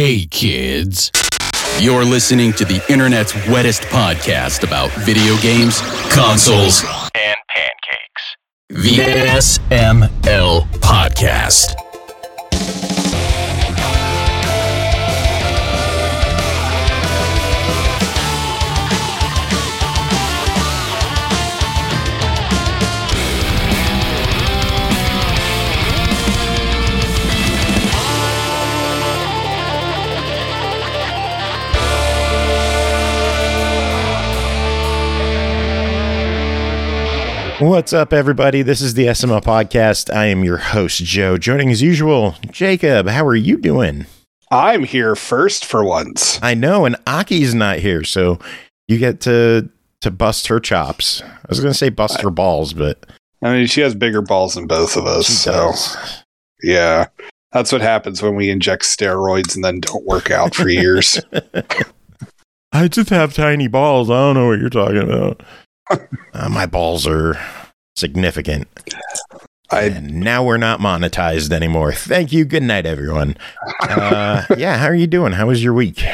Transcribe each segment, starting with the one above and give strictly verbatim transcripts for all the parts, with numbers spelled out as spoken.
Hey kids, you're listening to the internet's wettest podcast about video games, consoles, and pancakes. The S M L Podcast. What's up, everybody? This is the S M L Podcast. I am your host, Joe. Joining as usual, Jacob. How are you doing? I'm here first for once. I know, and Aki's not here, so you get to to bust her chops. I was going to say bust her balls, but I mean, she has bigger balls than both of us. she So, does. yeah, that's what happens when we inject steroids and then don't work out for years. I just have tiny balls. I don't know what you're talking about. uh, my balls are significant. I And now we're not monetized anymore. Thank you. Good night, everyone. Uh, yeah, how are you doing? How was your week?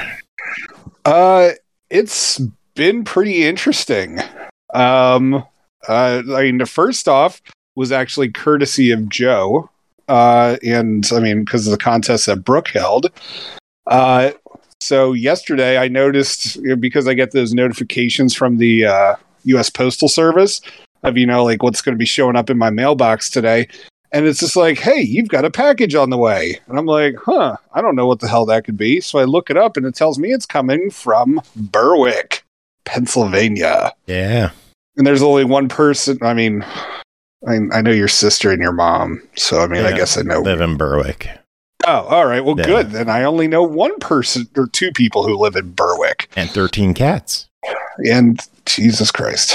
uh, it's been pretty interesting. Um, uh, I mean, the first off was actually courtesy of Joe. Uh, and I mean, because of the contest that Brooke held. Uh, so yesterday I noticed, you know, because I get those notifications from the uh, U S Postal Service of, you know, like what's going to be showing up in my mailbox today. And it's just like, hey, you've got a package on the way. And I'm like, huh, I don't know what the hell that could be. So I look it up and it tells me it's coming from Berwick, Pennsylvania. Yeah. And there's only one person. I mean, I, I know your sister and your mom. So, I mean, I Yeah, guess I know. live in Berwick. Oh, all right. Well, Yeah. good. Then I only know one person or two people who live in Berwick. And thirteen cats. And Jesus Christ.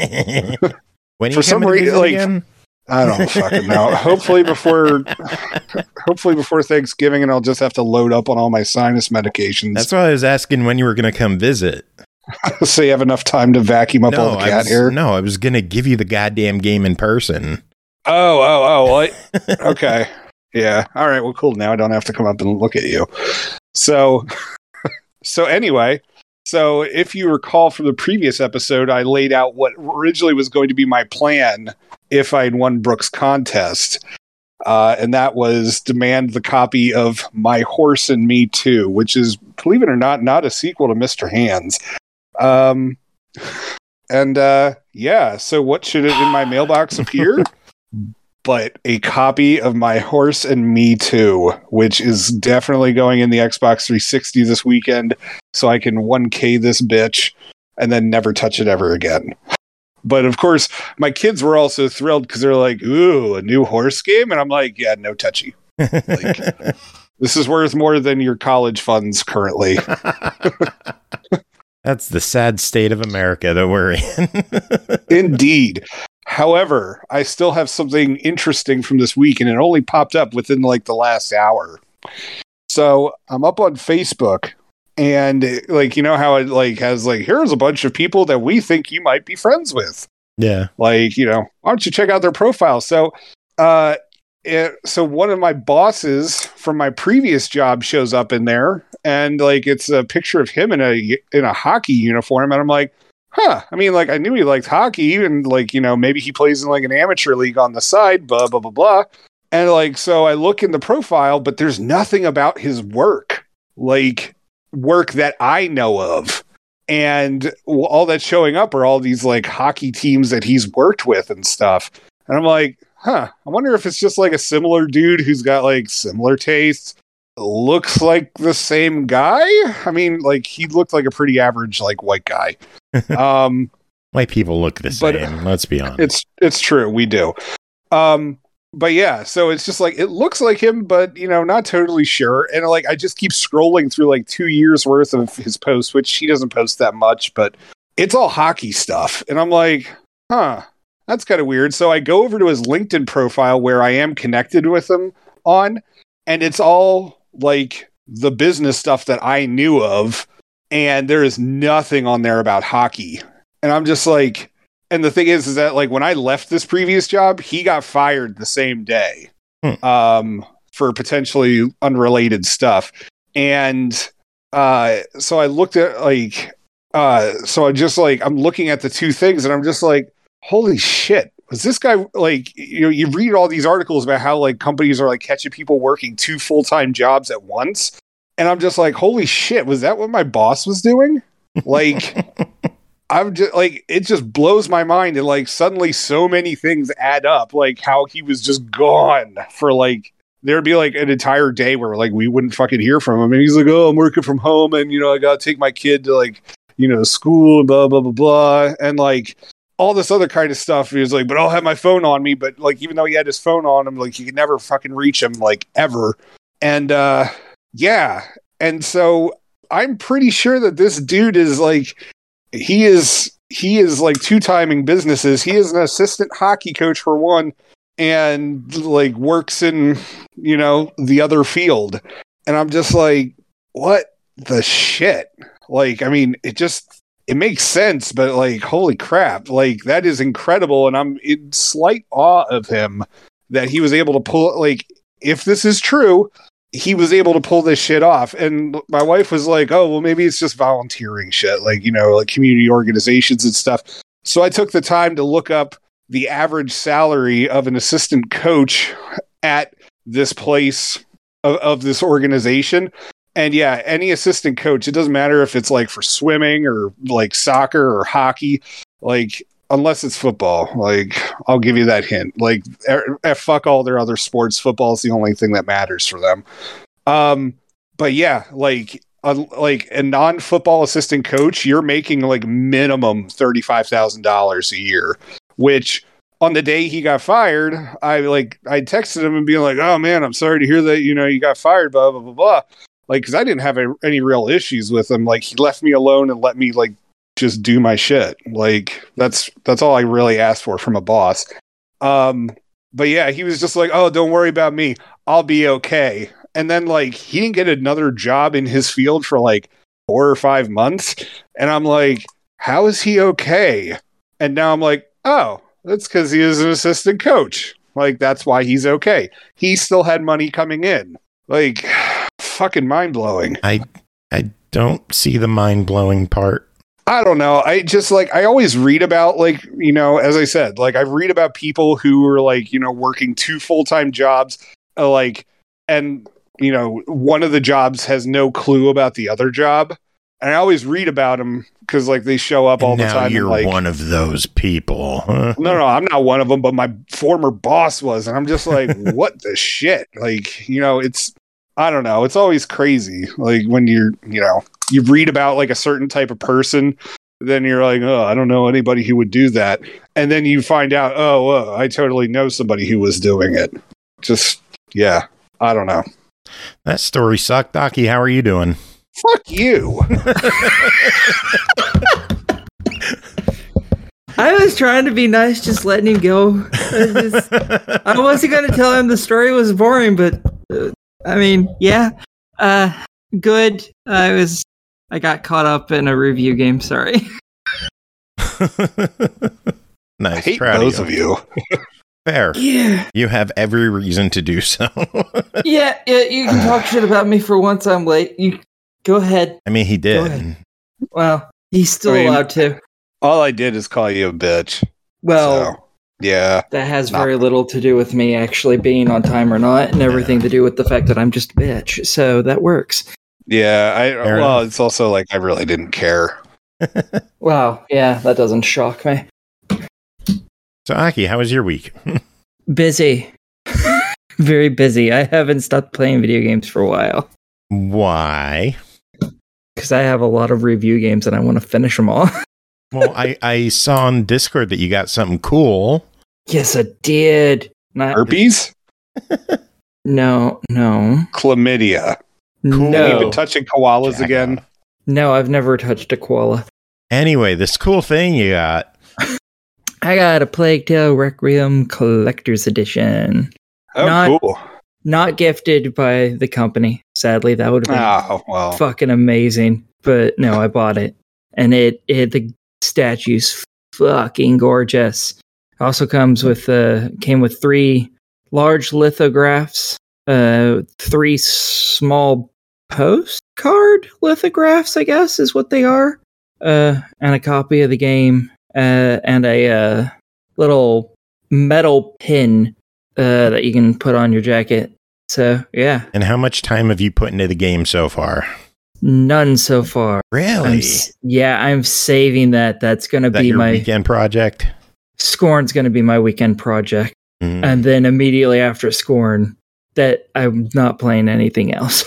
When are For you some coming to reason, visit like- again? I don't fucking know. Hopefully before, hopefully before Thanksgiving, and I'll just have to load up on all my sinus medications. That's why I was asking when you were going to come visit. So you have enough time to vacuum up all the I cat was, hair. no, I was going to give you the goddamn game in person. Oh, oh, oh. What? Okay. Yeah. All right. Well, cool. Now I don't have to come up and look at you. So, so anyway, so if you recall from the previous episode, I laid out what originally was going to be my plan if I had won Brooke's contest. Uh, and that was demand the copy of My Horse and Me Too, which is, believe it or not, not a sequel to Mister Hands. Um, and uh, yeah, so what should it in my mailbox appear? But a copy of My Horse and Me Too, which is definitely going in the Xbox three sixty this weekend, so I can one K this bitch and then never touch it ever again. But of course, my kids were also thrilled because they're like, ooh, a new horse game? And I'm like, yeah, no touchy. Like, this is worth more than your college funds currently. That's the sad state of America that we're in. Indeed. However, I still have something interesting from this week, and it only popped up within like the last hour. So I'm up on Facebook, and like, you know how it like has like, here's a bunch of people that we think you might be friends with. Yeah. Like, you know, why don't you check out their profile? So, uh, it, so one of my bosses from my previous job shows up in there, and like, it's a picture of him in a in a hockey uniform, and I'm like, huh, I mean, like, I knew he liked hockey, and, like, you know, maybe he plays in, like, an amateur league on the side, blah, blah, blah, blah. And, like, so I look in the profile, but there's nothing about his work, like, work that I know of. And all that's showing up are all these, like, hockey teams that he's worked with and stuff. And I'm like, huh, I wonder if it's just, like, a similar dude who's got, like, similar tastes. Looks like the same guy. I mean, like, he looked like a pretty average, like, white guy. um White people look the But, same. Let's be honest. it's it's true, we do. Um but yeah, so it's just like, it looks like him, but, you know, not totally sure. And like, I just keep scrolling through like two years worth of his posts, which he doesn't post that much, but it's all hockey stuff. And I'm like, huh, that's kind of weird. So I go over to his LinkedIn profile where I am connected with him on, and it's all like the business stuff that I knew of. And there is nothing on there about hockey. And I'm just like, and the thing is, is that like when I left this previous job, he got fired the same day. Hmm. Um, for potentially unrelated stuff. And uh, so I looked at like, uh, so I just like, I'm looking at the two things and I'm just like, holy shit. Was this guy like, you know, you read all these articles about how like companies are like catching people working two full-time jobs at once. And I'm just like, holy shit, was that what my boss was doing? Like, I'm just like, it just blows my mind. And like, suddenly so many things add up, like how he was just gone for like, there'd be like an entire day where like we wouldn't fucking hear from him. And he's like, oh, I'm working from home and, you know, I got to take my kid to like, you know, school and blah, blah, blah, blah. And like all this other kind of stuff. He was like, but I'll have my phone on me. But like, even though he had his phone on him, like he could never fucking reach him like ever. And uh, yeah. And so I'm pretty sure that this dude is like, he is, he is like two timing businesses. He is an assistant hockey coach for one and like works in, you know, the other field. And I'm just like, what the shit? Like, I mean, it just, it makes sense, but like, holy crap, like that is incredible. And I'm in slight awe of him that he was able to pull, like, if this is true, he was able to pull this shit off. And my wife was like, oh, well, maybe it's just volunteering shit, like, you know, like community organizations and stuff. So I took the time to look up the average salary of an assistant coach at this place of, of this organization. And yeah, any assistant coach, it doesn't matter if it's like for swimming or like soccer or hockey, like unless it's football, like I'll give you that hint, like er, er, fuck all their other sports. Football is the only thing that matters for them. Um, but yeah, like, a, like a non-football assistant coach, you're making like minimum thirty-five thousand dollars a year, which on the day he got fired, I like, I texted him and being like, oh man, I'm sorry to hear that, you know, you got fired, blah, blah, blah, blah. Like, cause I didn't have a, any real issues with him. Like he left me alone and let me like just do my shit. Like that's, that's all I really asked for from a boss. Um, but yeah, he was just like, oh, don't worry about me. I'll be okay. And then like, he didn't get another job in his field for like four or five months. And I'm like, how is he okay? And now I'm like, oh, that's because he is an assistant coach. Like, that's why he's okay. He still had money coming in. Like, fucking mind-blowing. I I don't see the mind-blowing part. I don't know. I just, like, I always read about, like, you know, as I said, like, I read about people who are, like, you know, working two full-time jobs, uh, like, and, you know, one of the jobs has no clue about the other job. And I always read about them because, like, they show up all now the time. You're and, like, one of those people. Huh? No, no, I'm not one of them, but my former boss was. And I'm just like, what the shit? Like, you know, it's, I don't know. It's always crazy. Like, when you're, you know, you read about, like, a certain type of person, then you're like, oh, I don't know anybody who would do that. And then you find out, oh, uh, I totally know somebody who was doing it. Just, yeah, I don't know. That story sucked. Docky, how are you doing? Fuck you. I was trying to be nice, just letting him go. I, just, I wasn't going to tell him the story was boring, but uh, I mean, yeah, uh, good. I was, I got caught up in a review game. Sorry. Nice. I hate Proud both of you. of you. Fair. Yeah. You have every reason to do so. yeah, yeah. You can talk shit about me for once I'm late. You go ahead. I mean, he did. Well, he's still I mean, allowed to. All I did is call you a bitch. Well, so, yeah. That has Not- very little to do with me actually being on time or not, and everything to do with the fact that I'm just a bitch. So that works. Yeah, I Fair well, enough. it's also like I really didn't care. Wow. Yeah, that doesn't shock me. So, Aki, how was your week? Busy. Very busy. I haven't stopped playing video games for a while. Why? Because I have a lot of review games and I want to finish them all. Well, I, I saw on Discord that you got something cool. Yes, I did. Not, Herpes? no, no. Chlamydia. Cool. Have you No. been touching koalas Jack again? off. No, I've never touched a koala. Anyway, this cool thing you got. I got a Plague Tale Requiem Collector's Edition. Oh, Not- cool. Not gifted by the company. Sadly, that would have been Oh, well. fucking amazing. But no, I bought it. And it, it the statue's fucking gorgeous. Also comes with uh came with three large lithographs, uh three small postcard lithographs, I guess, is what they are. Uh, and a copy of the game, uh, and a uh, little metal pin uh, that you can put on your jacket. So, yeah. And how much time have you put into the game so far? None so far. Really? I'm, s- yeah, I'm saving that. That's going to That be your my weekend project? Scorn's going to be my weekend project. Mm. And then immediately after Scorn, that I'm not playing anything else.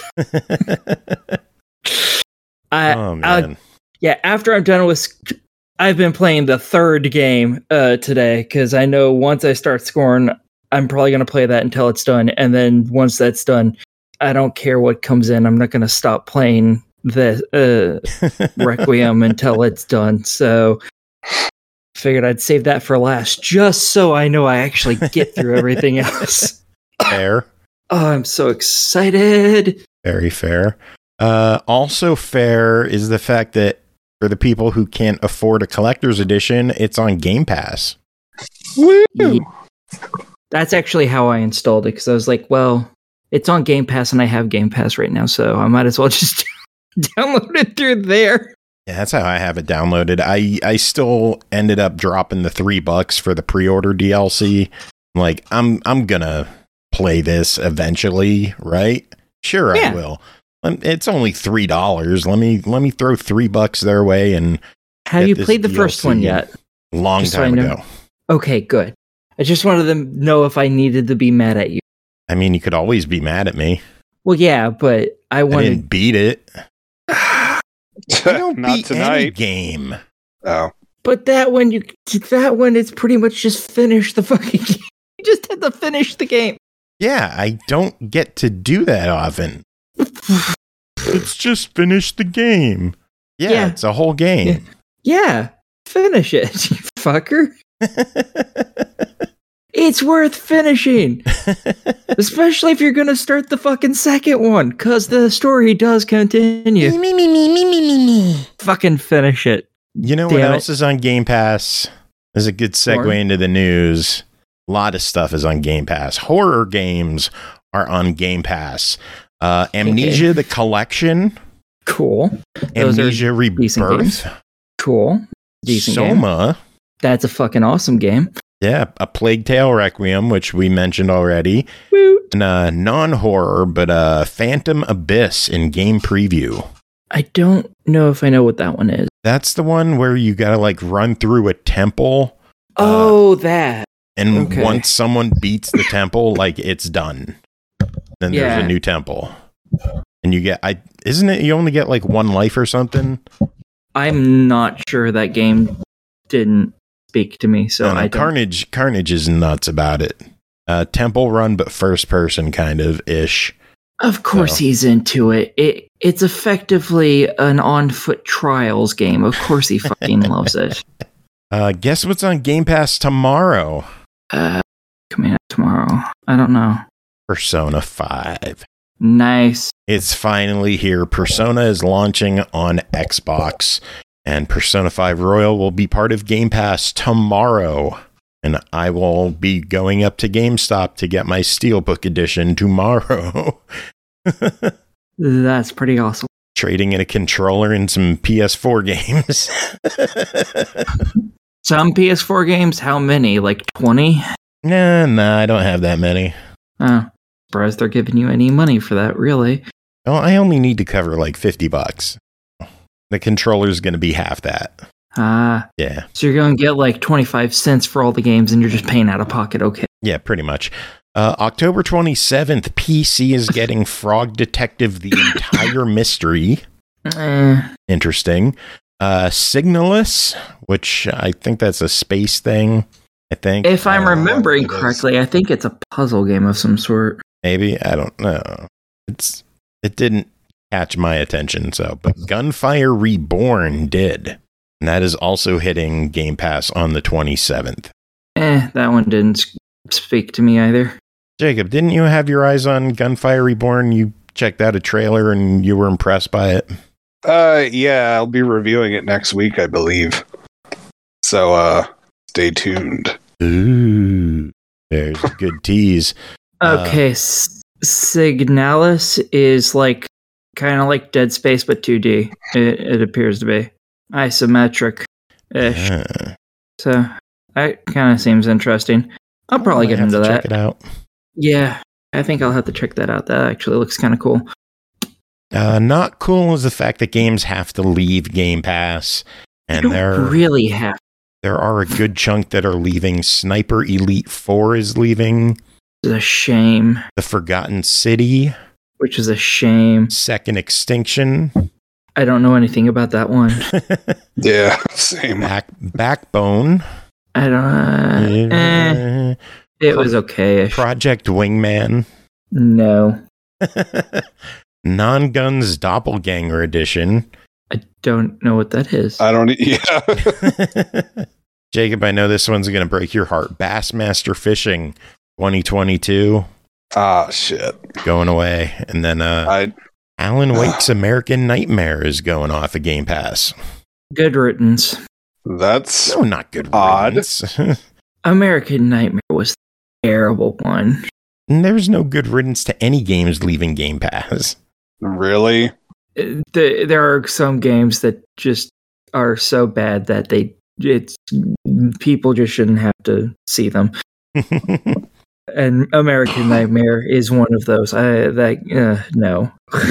I, oh, man. I, yeah, after I'm done with, Sc- I've been playing the third game uh, today because I know once I start Scorn, I'm probably going to play that until it's done. And then once that's done, I don't care what comes in. I'm not going to stop playing the uh, Requiem until it's done. So figured I'd save that for last just so I know I actually get through everything else. Fair. Oh, I'm so excited. Very fair. Uh, also fair is the fact that for the people who can't afford a collector's edition, it's on Game Pass. Woo! Yeah. That's actually how I installed it, because I was like, well, it's on Game Pass and I have Game Pass right now, so I might as well just download it through there. Yeah, that's how I have it downloaded. I, I still ended up dropping the three bucks for the pre-order D L C. Like, I'm I'm gonna play this eventually, right? Sure, Yeah. I will. Um, It's only three dollars. Let me let me throw three bucks their way and Have get you this played the D L C first one yet? long Just so I time know. ago. Okay, good. I just wanted to know if I needed to be mad at you. I mean, you could always be mad at me. Well, yeah, but I I wanted. didn't beat it. You don't Not beat any tonight. game. Oh. But that one, you that one, it's pretty much just finish the fucking game. You just had to finish the game. Yeah, I don't get to do that often. It's just finish the game. Yeah, Yeah. it's a whole game. Yeah, finish it, you fucker. It's worth finishing. Especially if you're going to start the fucking second one, because the story does continue. me, me, me, me, me, me, me. Fucking finish it. You know what Damn it. else is on Game Pass? There's a good segue Horror? into the news. A lot of stuff is on Game Pass. Horror games are on Game Pass. Uh, Amnesia, the Collection. Cool. Those are Amnesia decent Rebirth. games. Cool. Decent game. Soma. That's a fucking awesome game. Yeah, A Plague Tale Requiem, which we mentioned already. Woo. And uh, non-horror, but uh, Phantom Abyss in game preview. I don't know if I know what that one is. That's the one where you gotta like run through a temple. Oh, that. And Okay. once someone beats the temple, like it's done. Then Yeah. there's a new temple. And you get, I isn't it you only get like one life or something? I'm not sure that game didn't speak to me, so No, no, I don't. Carnage, Carnage is nuts about it. Uh, temple run, but first person kind of ish. Of course So. he's into it. It it's effectively an on-foot trials game. Of course he fucking loves it. Uh, guess what's on Game Pass tomorrow? Uh, coming out tomorrow. I don't know. Persona five. Nice. It's finally here. Persona is launching on Xbox, and Persona five Royal will be part of Game Pass tomorrow. And I will be going up to GameStop to get my Steelbook edition tomorrow. That's pretty awesome. Trading in a controller and some P S four games. Some P S four games, how many? Like twenty? Nah, nah, I don't have that many. Oh, surprised they're giving you any money for that, really. Oh, I only need to cover like fifty bucks. The controller's going to be half that. Ah, Yeah. so you're going to get like twenty-five cents for all the games and you're just paying out of pocket, okay. Yeah, pretty much. Uh, October twenty-seventh, P C is getting Frog Detective: The Entire Mystery. Eh, Interesting. Uh, Signalis, which I think that's a space thing. I think. if I'm I don't know remembering what it is. correctly, I think it's a puzzle game of some sort. Maybe. I don't know. It's It didn't catch my attention, so. But Gunfire Reborn did. And that is also hitting Game Pass on the twenty-seventh. Eh, that one didn't s- speak to me either. Jacob, didn't you have your eyes on Gunfire Reborn? You checked out a trailer and you were impressed by it. Uh, yeah, I'll be reviewing it next week, I believe. So, uh, stay tuned. Ooh, there's a good tease. Uh, Okay, S- Signalis is like kind of like Dead Space, but two D. It, it appears to be isometric-ish. Yeah. So that kind of seems interesting. I'll probably I get have into to that. Check it out. Yeah, I think I'll have to check that out. That actually looks kind of cool. Uh, not cool is the fact that games have to leave Game Pass, and don't there really have. there are a good chunk that are leaving. Sniper Elite Four is leaving. It's a shame. The Forgotten City, Which is a shame. Second Extinction, I don't know anything about that one. Yeah, same. Back Backbone, I don't. Uh, eh, it was okay. Project Wingman, No, Non-Guns Doppelganger Edition. I don't know what that is. I don't. Yeah. Jacob, I know this one's going to break your heart. Bassmaster Fishing twenty twenty-two Ah, shit. going away. And then uh, I Alan Wake's American Nightmare is going off of Game Pass. Good riddance. that's No, not good Odd. riddance. American Nightmare was the terrible one. There's no good riddance to any games leaving Game Pass. really. Uh, the, there are some games that just are so bad that they it's people just shouldn't have to see them. And American Nightmare is one of those. I that uh, no.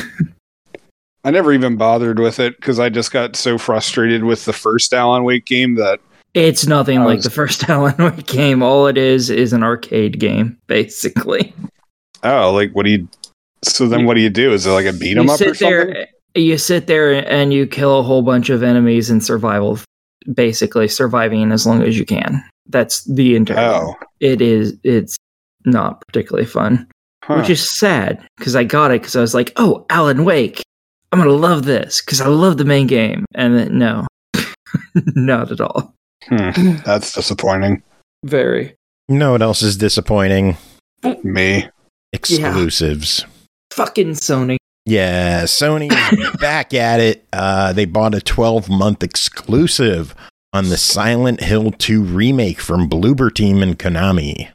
I never even bothered with it because I just got so frustrated with the first Alan Wake game that It's nothing I like was- the first Alan Wake game. All it is is an arcade game, basically. oh, like what do you? So then, what do you do? Is it like a beat 'em You up or sit something? there, you sit there, and you kill a whole bunch of enemies in survival. Basically, surviving as long as you can. That's the entire. Oh, It is. It's not particularly fun, huh. which is sad because I got it because I was like, "Oh, Alan Wake, I'm gonna love this because I love the main game." And then no, not at all. Hmm, that's disappointing. Very. You know what else is disappointing? Me. Exclusives. Fucking Sony. Yeah, Sony is back at it. Uh, they bought a twelve-month exclusive on the Silent Hill two remake from Bloober Team and Konami.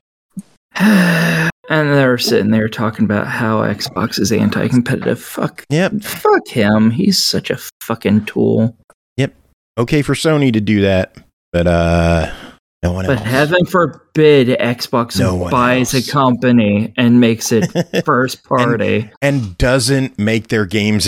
And they're sitting there talking about how Xbox is anti-competitive. Fuck. Yep. Fuck him. He's such a fucking tool. Okay for Sony to do that, but uh, no one But else. heaven forbid Xbox No one buys else. a company and makes it first party. And doesn't make their games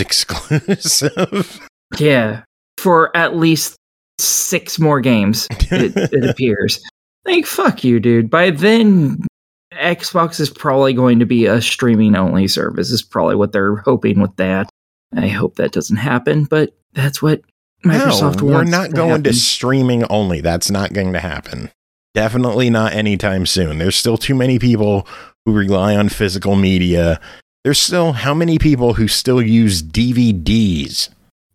exclusive. Yeah. For at least six more games, it, it appears. Like, fuck you, dude. By then, Xbox is probably going to be a streaming only service, is probably what they're hoping with that. I hope that doesn't happen, but that's what Microsoft no, wants. we're not to going happen. to streaming only. That's not going to happen. Definitely not anytime soon. There's still too many people who rely on physical media. There's still how many people who still use D V Ds?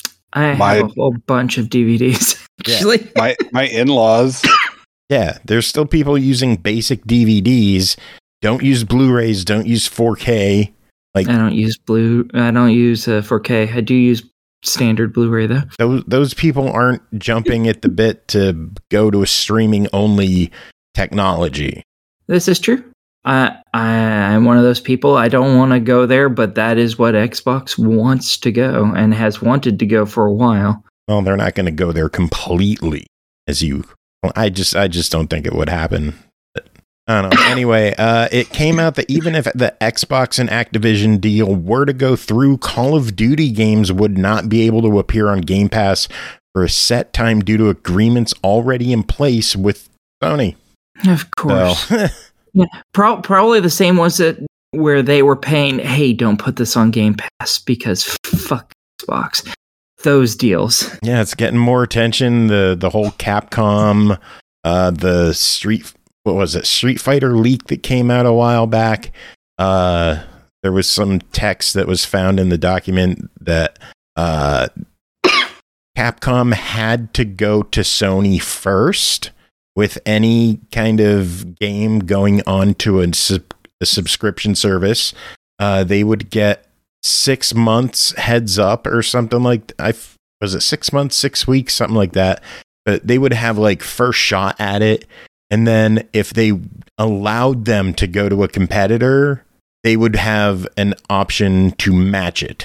I My- have a whole bunch of D V Ds, Yeah. actually. My my in-laws. Yeah, there's still people using basic D V Ds. Don't use Blu-rays. Don't use four K. I don't use blue. I don't use uh, four K. I do use standard Blu-ray though. Those those people aren't jumping at the bit to go to a streaming only technology. This is true. I I I'm one of those people. I don't want to go there, but that is what Xbox wants to go and has wanted to go for a while. Well, they're not going to go there completely, as you. Well, I just I just don't think it would happen. But, I don't know. Anyway, uh, it came out that even if the Xbox and Activision deal were to go through, Call of Duty games would not be able to appear on Game Pass for a set time due to agreements already in place with Sony. Of course, So, yeah, pro- probably the same ones that where they were paying. Hey, don't put this on Game Pass because fuck Xbox. Those deals. yeah, it's getting more attention. The the whole Capcom, uh, the Street, what was it, Street Fighter leak that came out a while back. Uh, there was some text that was found in the document that uh, Capcom had to go to Sony first with any kind of game going on to a, sub- a subscription service. Uh, they would get six months heads up or something like I was it six months, six weeks, something like that. But they would have like first shot at it. And then if they allowed them to go to a competitor, they would have an option to match it.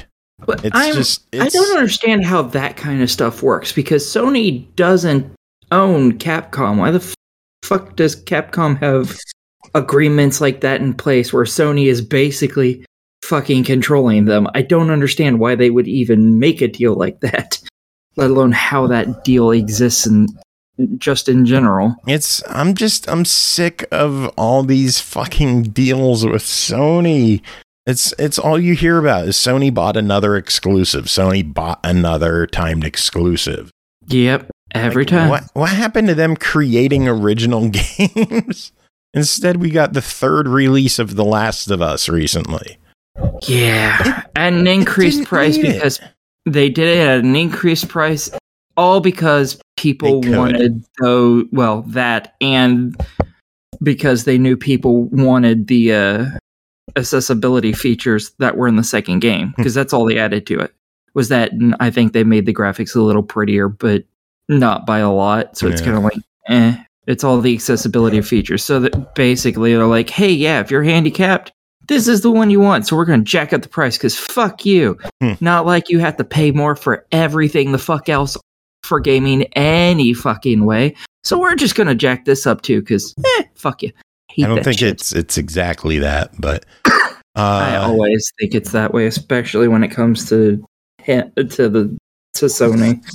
But It's I'm, just I it's, don't understand how that kind of stuff works because Sony doesn't own Capcom. Why the f- fuck does Capcom have agreements like that in place where Sony is basically fucking controlling them? I don't understand why they would even make a deal like that, let alone how that deal exists and just in general. It's I'm just I'm sick of all these fucking deals with Sony. It's it's all you hear about is Sony bought another exclusive. Sony bought another timed exclusive. Yep, every Like, time. What what happened to them creating original games? Instead, we got the third release of The Last of Us recently. Yeah, at an increased didn't price need it. because they did it at an increased price, all because people They could. wanted though well that and because they knew people wanted the uh, accessibility features that were in the second game because that's all they added to it was that and I think they made the graphics a little prettier but not by a lot, so it's Yeah. kind of like eh. It's all the accessibility features. So that basically they're like, hey, yeah, if you're handicapped, this is the one you want. So we're going to jack up the price because fuck you. Hmm. Not like you have to pay more for everything the fuck else for gaming any fucking way. So we're just going to jack this up too because eh, fuck you. Hate I don't that think shit. it's it's exactly that, but I uh, always think it's that way, especially when it comes to to the to Sony.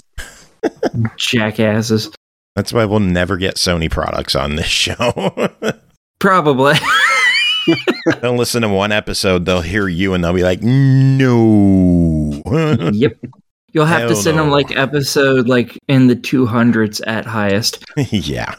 Jackasses. that's why we'll never get Sony products on this show. Probably. They'll listen to one episode, they'll hear you, and they'll be like, "No." Yep. You'll have Hell to send them no. like episode like in the two hundreds at highest. Yeah.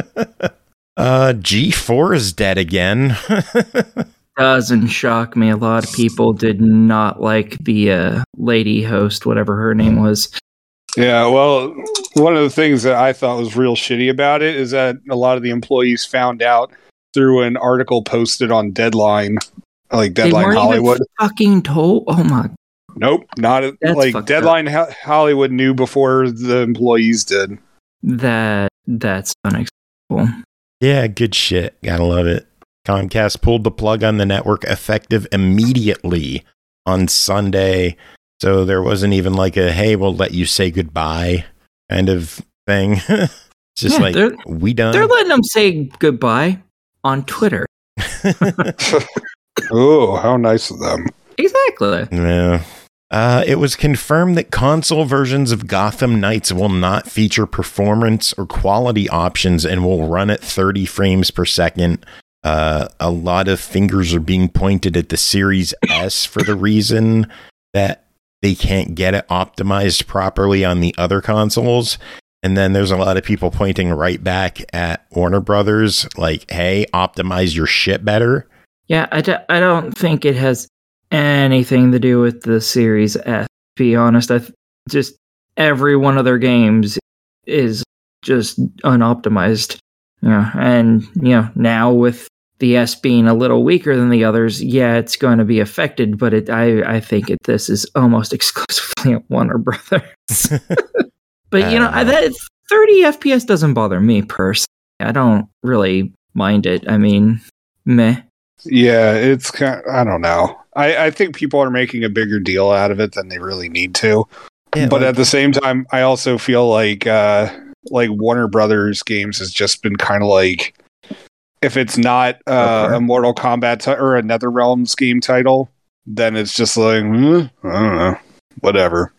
uh, G four is dead again. Doesn't shock me. A lot of people did not like the uh, lady host, whatever her name was. Yeah, well, one of the things that I thought was real shitty about it is that a lot of the employees found out through an article posted on Deadline, like They Deadline weren't Hollywood. even fucking told. Oh my! Nope, not a, That's like fucked Deadline Ho- Hollywood knew before the employees did. That that's unacceptable. Yeah, good shit. Gotta love it. Comcast pulled the plug on the network effective immediately on Sunday. So there wasn't even like a, hey, we'll let you say goodbye kind of thing. It's just Yeah, like, they're- we done. They're letting them say goodbye on Twitter. Oh, how nice of them. Exactly. Yeah. Uh, it was confirmed that console versions of Gotham Knights will not feature performance or quality options and will run at thirty frames per second. Uh, a lot of fingers are being pointed at the Series S for the reason that they can't get it optimized properly on the other consoles. And then there's a lot of people pointing right back at Warner Brothers, like, hey, optimize your shit better. Yeah, I, d- I don't think it has anything to do with the Series S. To be honest, I th- just every one of their games is just unoptimized. Yeah, and you know now with the S being a little weaker than the others, yeah, it's going to be affected. But it, I I think it, this is almost exclusively at Warner Brothers. But you know, I, that thirty F P S doesn't bother me personally. I don't really mind it. I mean, meh. Yeah, it's kind. I don't know. I, I think people are making a bigger deal out of it than they really need to. Yeah, but like- at the same time, I also feel like uh, like Warner Brothers games has just been kind of like, if it's not uh, Okay. a Mortal Kombat ti- or a NetherRealms game title, then it's just like hmm, I don't know, whatever.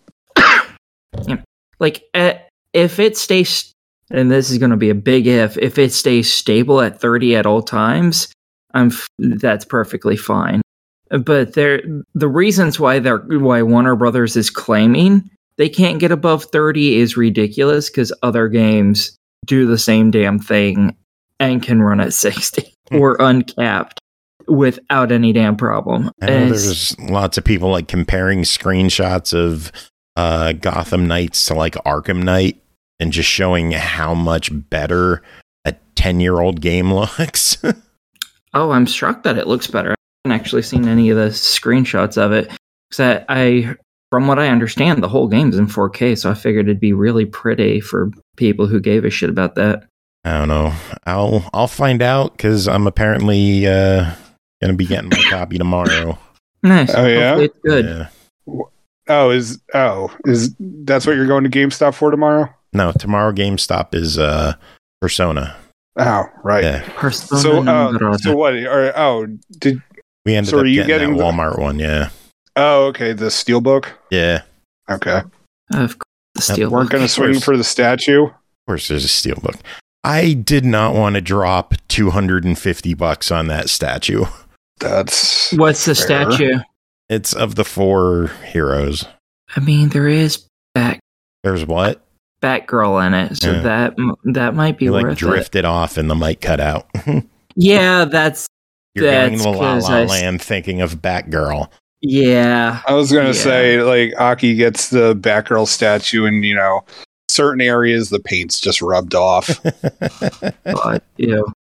Like, uh, if it stays, and this is going to be a big if, if it stays stable at thirty at all times, I'm f- that's perfectly fine. But there, the reasons why they're why Warner Brothers is claiming they can't get above thirty is ridiculous because other games do the same damn thing and can run at sixty or uncapped without any damn problem. I know And it's- there's lots of people like comparing screenshots of uh, Gotham Knights to like Arkham Knight and just showing how much better a ten year old game looks. Oh, I'm shocked that it looks better. I haven't actually seen any of the screenshots of it. Because I, I, from what I understand, the whole game's in four K, so I figured it'd be really pretty for people who gave a shit about that. I don't know. I'll I'll find out because I'm apparently uh, gonna be getting my copy tomorrow. Nice. Oh, yeah? Hopefully it's good. Yeah. Oh, is oh is that's what you're going to GameStop for tomorrow? No, tomorrow GameStop is uh, Persona. Oh, right. Yeah. Persona So, uh, Namorada. so what? Or, oh, did We ended So are up you getting, getting that the- Walmart one, yeah. oh okay the Steelbook. Yeah. Okay, Of course, the steel. weren't going to swing course. for the statue. Of course, there's a Steelbook. I did not want to drop two hundred fifty bucks on that statue. That's What's the fair. statue? It's of the four heroes. I mean, there is Bat There's what? Batgirl in it, so Yeah. that that might be You like worth it. drifted off and the mic cut out. Yeah, that's You're going That's to La 'cause La I s- Land thinking of Batgirl. yeah. I was gonna Yeah. say, like, Aki gets the Batgirl statue, and you know, certain areas the paint's just rubbed off. But, you know,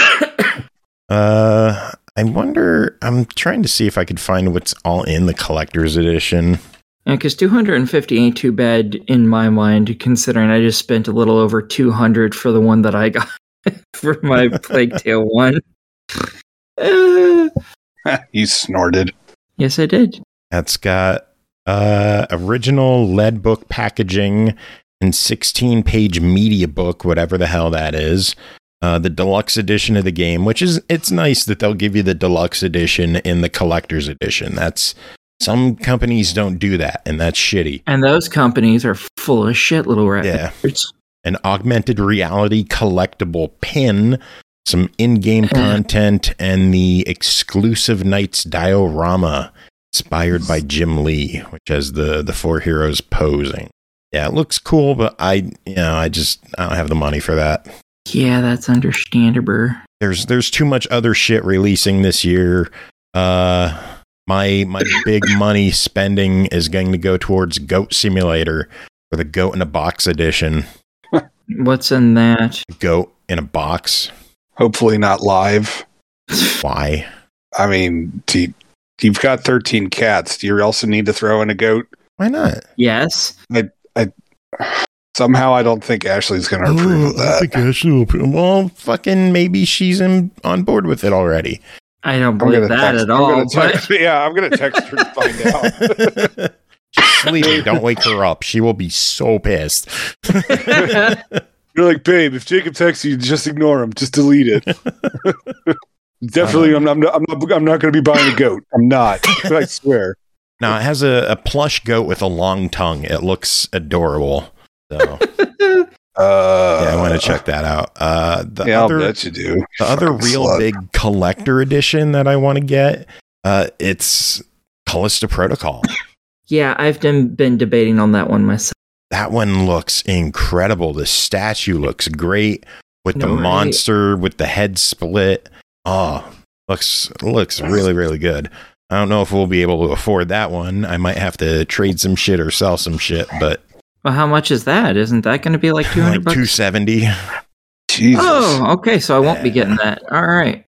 uh, I wonder. I'm trying to see if I could find what's all in the collector's edition. yeah, because two hundred fifty ain't too bad in my mind, considering I just spent a little over two hundred for the one that I got for my Plague Tale one. Uh, You snorted. yes, I did. That's got uh, original lead book packaging and sixteen page media book, whatever the hell that is. Uh, the deluxe edition of the game, which is, it's nice that they'll give you the deluxe edition in the collector's edition. That's, some companies don't do that, and that's shitty. And those companies are full of shit, little Yeah. rats. An augmented reality collectible pin, some in-game content, and the exclusive Knights diorama inspired by Jim Lee, which has the, the four heroes posing. Yeah, it looks cool, but I, you know, I just, I don't have the money for that. Yeah, that's understandable. There's, there's too much other shit releasing this year. Uh, my, my big money spending is going to go towards Goat Simulator for the Goat in a Box edition. What's in that? Goat in a box. Hopefully not live. Why? I mean, do you, you've got thirteen cats. Do you also need to throw in a goat? Why not? Yes. Somehow, I don't think Ashley's going to approve of that. Ashley will approve. Well, fucking maybe she's in, on board with it already. I don't I'm believe gonna that text, at I'm all. gonna but- text, yeah, I'm going to text her to find out. She's sleeping. Don't wake her up. She will be so pissed. You're like, babe, if Jacob texts you, just ignore him. Just delete it. Definitely, I'm not. I'm not. I'm not, I'm not going to be buying a goat. I'm not. I swear. Now, it has a, a plush goat with a long tongue. It looks adorable. So, Uh, yeah, I want to check that out. Uh, the Yeah, other, I'll bet you do. the other Fucking real slut. big collector edition that I want to get, uh, it's Callisto Protocol. Yeah, I've been, been debating on that one myself. That one looks incredible. The statue looks great with the Right. monster with the head split. Oh, looks looks really really good. I don't know if we'll be able to afford that one. I might have to trade some shit or sell some shit, but Well, how much is that? Isn't that going to be like two like hundred bucks? two seventy. Jesus. Oh, okay. So I won't be getting that. All right.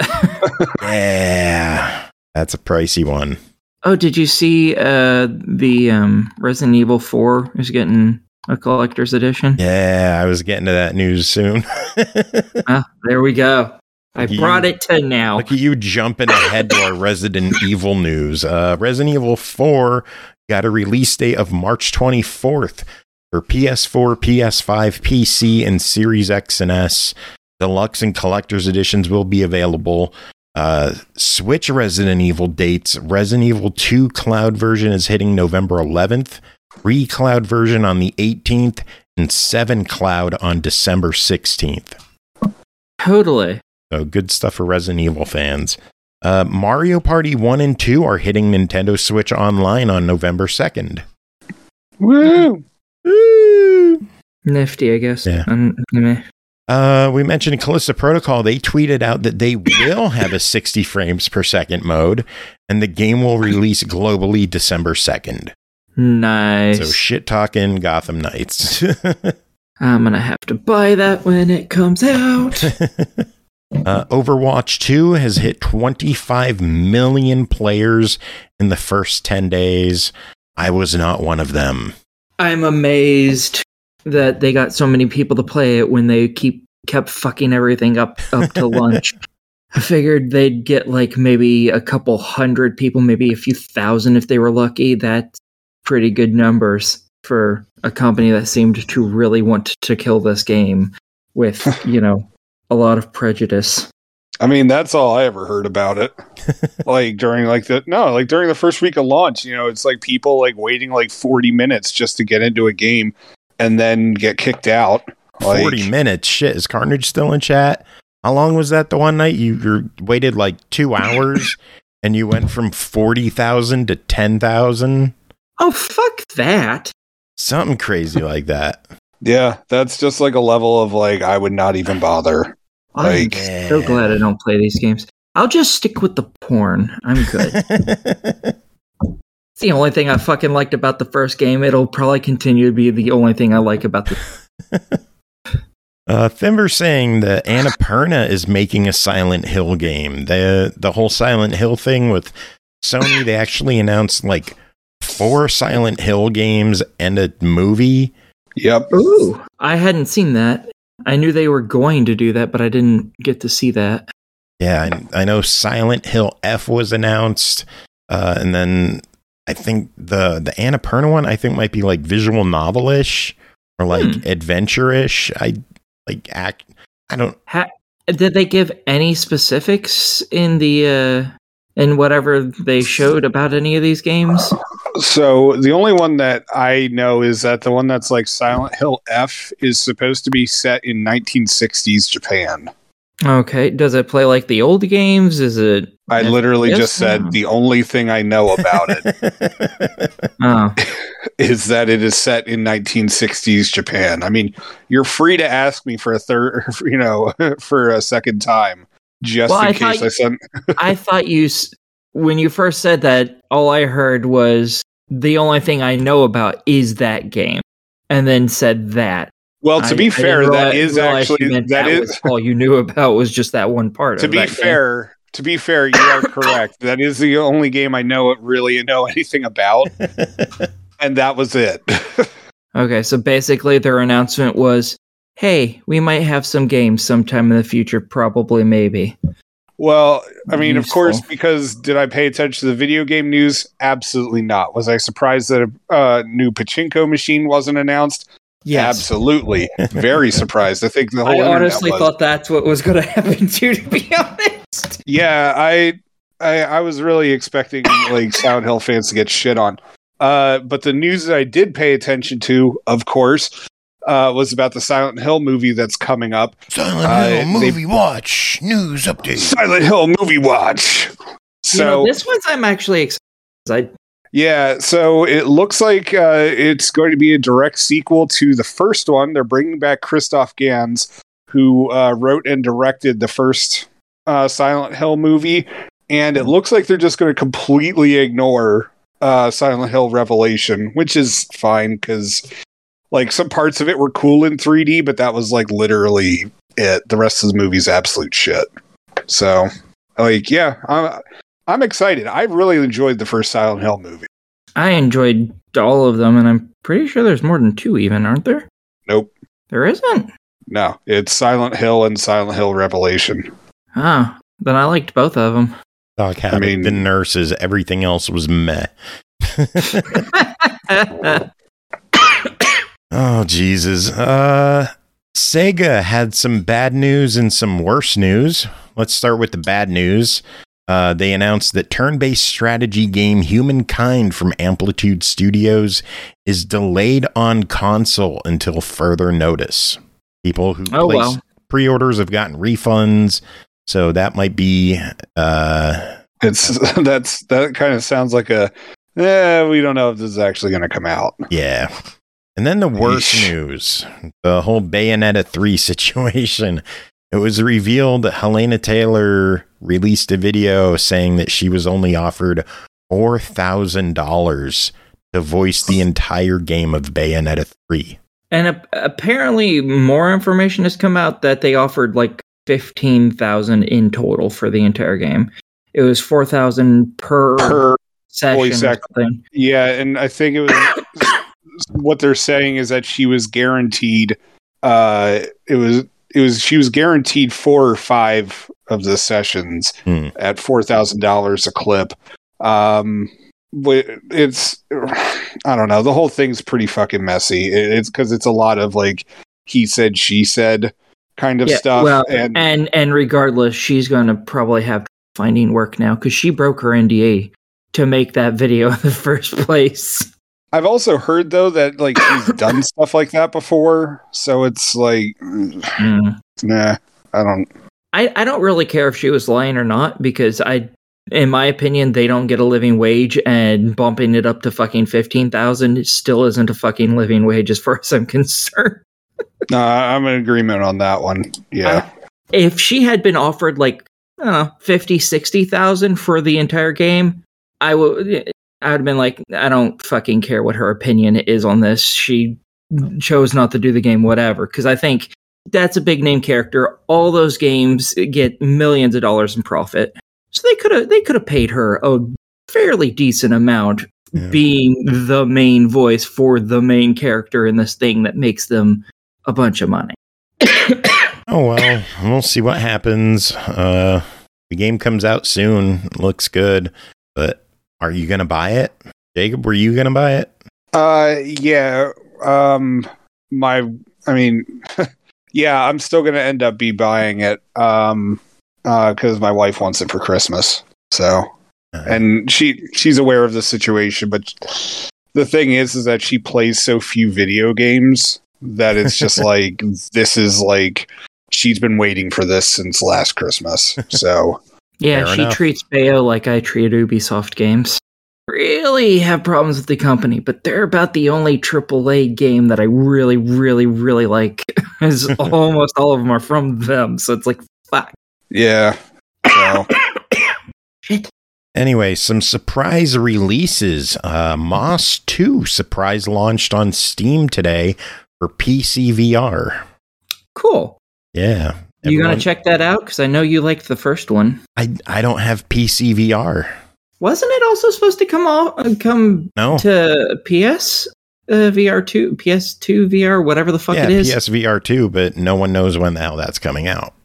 Yeah, that's a pricey one. Oh, did you see uh, the um, Resident Evil four is getting a collector's edition? Yeah, I was getting to that news soon. Ah, there we go. I Look at brought you. it to now. Look at you jumping ahead to our Resident Evil news. Uh, Resident Evil four got a release date of March twenty-fourth for P S four, P S five, P C, and Series X and S. Deluxe and collector's editions will be available. Uh, Switch Resident Evil dates. Resident Evil two cloud version is hitting November eleventh. Free cloud version on the eighteenth. And seven cloud on December sixteenth. Totally. So good stuff for Resident Evil fans. Uh, Mario Party one and two are hitting Nintendo Switch Online on November second. Woo! Nifty, I guess. Yeah. Um, meh. Uh, we mentioned Callisto Protocol. They tweeted out that they will have a sixty frames per second mode, and the game will release globally December second. Nice. So shit talking Gotham Knights. I'm gonna have to buy that when it comes out. Uh, Overwatch two has hit twenty-five million players in the first ten days. I was not one of them. I'm amazed that they got so many people to play it when they keep kept fucking everything up up to lunch. I figured they'd get like maybe a couple hundred people, maybe a few thousand if they were lucky. That pretty good numbers for a company that seemed to really want to kill this game with, you know, a lot of prejudice. I mean, that's all I ever heard about it. Like during like the no, like during the first week of launch, you know, it's like people like waiting like forty minutes just to get into a game and then get kicked out. Like, forty minutes? Shit, is Carnage still in chat? How long was that the one night? You you waited like two hours and you went from forty thousand to ten thousand? Oh, fuck that. Something crazy like that. Yeah, that's just like a level of like, I would not even bother. I'm Like, so glad I don't play these games. I'll just stick with the porn. I'm good. It's the only thing I fucking liked about the first game. It'll probably continue to be the only thing I like about the... uh, Thimber saying that Annapurna is making a Silent Hill game. The, the whole Silent Hill thing with Sony, they actually announced like four Silent Hill games and a movie. Yep. Ooh, I hadn't seen that. I knew they were going to do that, but I didn't get to see that. Yeah, I, I know Silent Hill F was announced, uh, and then I think the the Annapurna one I think might be like visual novel-ish or like hmm. adventure-ish. I like act. I don't. Ha- did they give any specifics in the uh, in whatever they showed about any of these games? So the only one that I know is that the one that's like Silent Hill F is supposed to be set in nineteen sixties Japan. Okay. Does it play like the old games? Is it? I literally yes? just said oh. the only thing I know about it oh. is that it is set in nineteen sixties Japan. I mean, you're free to ask me for a third, you know, for a second time, just well, in I case you, I sent. I thought you. When you first said that, all I heard was the only thing I know about is that game, and then said that. Well, to I, be fair, realize, that is actually that, that is was all you knew about was just that one part. To of be that fair, game. to be fair, you are correct. That is the only game I know really know anything about, and that was it. Okay, so basically, their announcement was, "Hey, we might have some games sometime in the future, probably, maybe." Well, I mean, Useful. Of course, because did I pay attention to the video game news? Absolutely not. Was I surprised that a uh, new pachinko machine wasn't announced? Yes. Absolutely. Very surprised. I think the whole I honestly was. thought that's what was going to happen too, to be honest. Yeah, I, I I was really expecting like Silent Hill fans to get shit on. Uh, but the news that I did pay attention to, of course, Uh, was about the Silent Hill movie that's coming up. Silent uh, Hill movie they, watch news update. Silent Hill movie watch. So you know, this one's I'm actually excited. I- yeah, so it looks like uh, it's going to be a direct sequel to the first one. They're bringing back Christoph Gans, who uh, wrote and directed the first uh, Silent Hill movie, and it looks like they're just going to completely ignore uh, Silent Hill Revelation, which is fine because. Like, some parts of it were cool in three D, but that was, like, literally it. The rest of the movie's absolute shit. So, like, yeah, I'm, I'm excited. I really enjoyed the first Silent Hill movie. I enjoyed all of them, and I'm pretty sure there's more than two even, aren't there? Nope. There isn't? No, it's Silent Hill and Silent Hill Revelation. Oh, then I liked both of them. Dog Habit, I mean, the nurses, everything else was meh. Oh, Jesus. Uh, Sega had some bad news and some worse news. Let's start with the bad news. Uh, they announced that turn-based strategy game Humankind from Amplitude Studios is delayed on console until further notice. People who oh, placed well. pre-orders have gotten refunds, so that might be... Uh, it's that's That kind of sounds like a, eh, we don't know if this is actually going to come out. Yeah. And then the worst Eesh. news, the whole Bayonetta three situation. It was revealed that Helena Taylor released a video saying that she was only offered four thousand dollars to voice the entire game of Bayonetta three. And uh, apparently more information has come out that they offered like fifteen thousand dollars in total for the entire game. It was four thousand dollars per, per session or something. Yeah, and I think it was... what they're saying is that she was guaranteed uh it was it was she was guaranteed four or five of the sessions hmm. at four thousand dollars a clip. Um but it's, I don't know. The whole thing's pretty fucking messy. It's because it's a lot of like he said, she said kind of yeah, stuff. Well, and, and and regardless, she's going to probably have finding work now because she broke her N D A to make that video in the first place. I've also heard though that like she's done stuff like that before, so it's like, mm. nah, I don't. I, I don't really care if she was lying or not because I, in my opinion, they don't get a living wage, and bumping it up to fucking fifteen thousand still isn't a fucking living wage as far as I'm concerned. No, I'm in agreement on that one. Yeah, uh, if she had been offered like I don't know fifty, sixty thousand for the entire game, I would. I would have been like, I don't fucking care what her opinion is on this. She chose not to do the game, whatever. Because I think that's a big name character. All those games get millions of dollars in profit, so they could have they could have paid her a fairly decent amount, yeah. being the main voice for the main character in this thing that makes them a bunch of money. Oh well, we'll see what happens. Uh, the game comes out soon. Looks good, but. Are you going to buy it? Jacob, were you going to buy it? Uh, yeah. Um, my, I mean, yeah, I'm still going to end up be buying it. Um, uh, cause my wife wants it for Christmas. So, uh-huh. and she, she's aware of the situation, but the thing is, is that she plays so few video games that it's just like, this is like, she's been waiting for this since last Christmas. So. Yeah, Fair she enough. treats Bayo like I treat Ubisoft games. Really have problems with the company, but they're about the only triple A game that I really, really, really like. Is almost all of them are from them, so it's like, fuck. Yeah. So. Shit. Anyway, some surprise releases. Uh, Moss two surprise launched on Steam today for P C V R. Cool. Yeah. You Everyone, gonna check that out? Because I know you liked the first one. I I don't have P C V R. Wasn't it also supposed to come all, uh, come no. to P S uh, V R two, P S two V R, whatever the fuck yeah, it is? P S V R two, but no one knows when the hell that's coming out.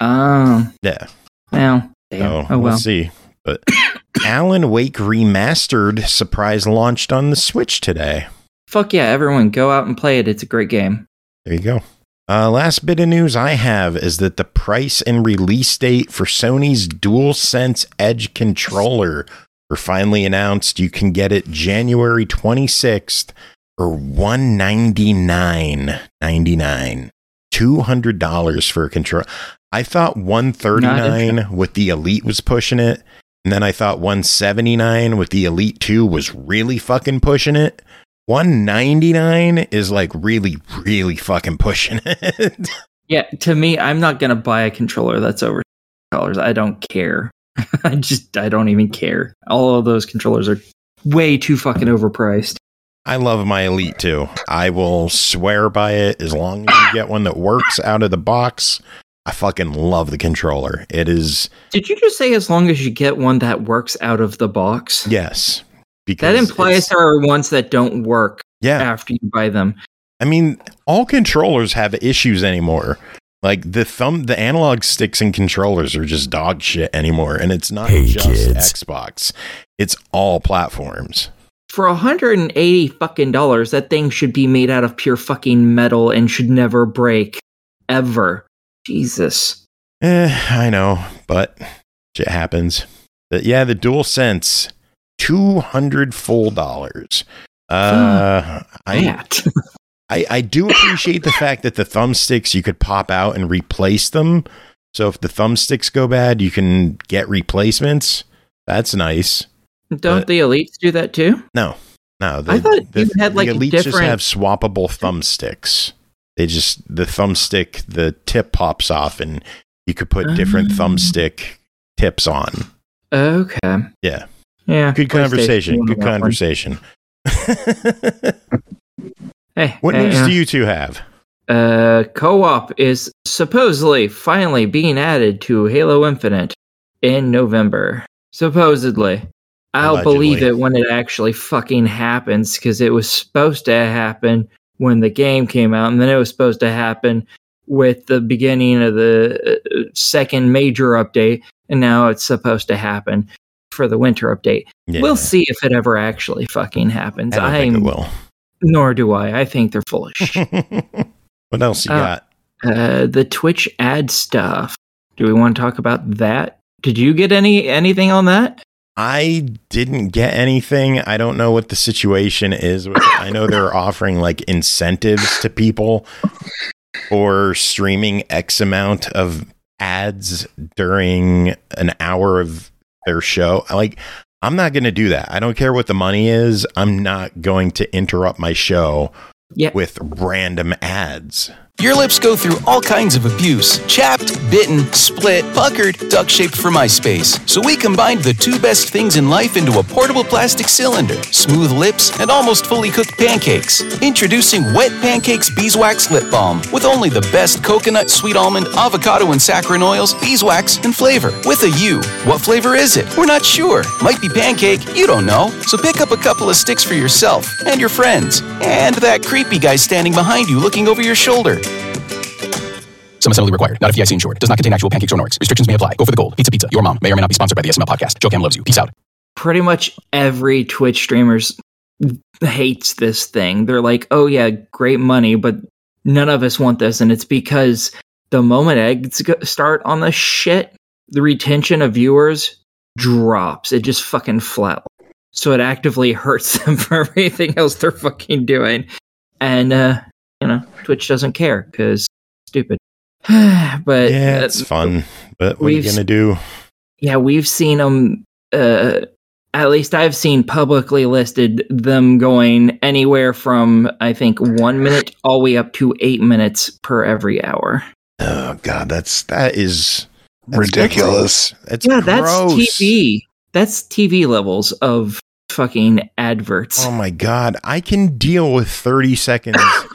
Oh. Yeah. Well, damn. So, oh, well. We'll see. But Alan Wake Remastered surprise launched on the Switch today. Fuck yeah, everyone go out and play it. It's a great game. There you go. Uh, last bit of news I have is that the price and release date for Sony's DualSense Edge controller were finally announced. You can get it January twenty-sixth for one hundred ninety-nine ninety-nine. two hundred dollars for a controller. I thought one hundred thirty-nine dollars with the Elite was pushing it, and then I thought one hundred seventy-nine dollars with the Elite two was really fucking pushing it. one hundred ninety-nine dollars is like really, really fucking pushing it. Yeah, to me, I'm not going to buy a controller that's over dollars. I don't care. I just, I don't even care. All of those controllers are way too fucking overpriced. I love my Elite too. I will swear by it as long as you get one that works out of the box. I fucking love the controller. It is. Did you just say as long as you get one that works out of the box? Yes. Because that implies there are ones that don't work yeah. after you buy them. I mean, all controllers have issues anymore. Like the thumb, the analog sticks and controllers are just dog shit anymore. And it's not hey, just kids. Xbox. It's all platforms. For one hundred eighty fucking dollars, that thing should be made out of pure fucking metal and should never break. Ever. Jesus. Eh, I know, but shit happens. But yeah, the DualSense. two hundred full dollars. Uh, I, I I do appreciate the fact that the thumbsticks you could pop out and replace them. So if the thumbsticks go bad, you can get replacements. That's nice. Don't but, the Elites do that too? No, no. The, I thought the, you had like the Elites different... just have swappable thumbsticks. They just the thumbstick, the tip pops off, and you could put different um, thumbstick tips on. Okay. Yeah. Yeah. Good conversation. Good conversation. Hey, what hey, news uh, do you two have? Uh, co-op is supposedly finally being added to Halo Infinite in November. Supposedly. I'll Allegedly. believe it when it actually fucking happens, because it was supposed to happen when the game came out, and then it was supposed to happen with the beginning of the second major update, and now it's supposed to happen for the winter update. Yeah. We'll see if it ever actually fucking happens. I don't think it will. Nor do I. I think they're full of shit. What else you Uh, got? Uh, the Twitch ad stuff. Do we want to talk about that? Did you get any anything on that? I didn't get anything. I don't know what the situation is with it. I know they're offering like incentives to people for streaming X amount of ads during an hour of their show. Like, I'm not going to do that. I don't care what the money is. I'm not going to interrupt my show Yeah. with random ads. Your lips go through all kinds of abuse. Chapped, bitten, split, puckered, duck-shaped for MySpace. So we combined the two best things in life into a portable plastic cylinder. Smooth lips and almost fully cooked pancakes. Introducing Wet Pancakes Beeswax Lip Balm. With only the best coconut, sweet almond, avocado, and saccharin oils, beeswax, and flavor. With a U. What flavor is it? We're not sure. Might be pancake. You don't know. So pick up a couple of sticks for yourself and your friends. And that creepy guy standing behind you looking over your shoulder. Some assembly required. Not F D I C insured. Does not contain actual pancakes or Norix. Restrictions may apply. Go for the gold. Pizza Pizza. Your mom may or may not be sponsored by the S M L podcast. Joe Cam loves you. Peace out. Pretty much every Twitch streamers hates this thing. They're like, oh yeah, great money, but none of us want this. And it's because the moment ads go- start on the shit, the retention of viewers drops. It just fucking flat. So it actively hurts them for everything else they're fucking doing. And, uh, you know, Twitch doesn't care because stupid. But Yeah, it's uh, fun. But what are you we've- going to do? yeah, we've seen them. Uh, at least I've seen publicly listed them going anywhere from I think one minute all the way up to eight minutes per every hour. Oh, God, that's, that is that's Ridiculous. gross. That's yeah, that's gross. T V. That's T V levels of fucking adverts. Oh my God. I can deal with thirty seconds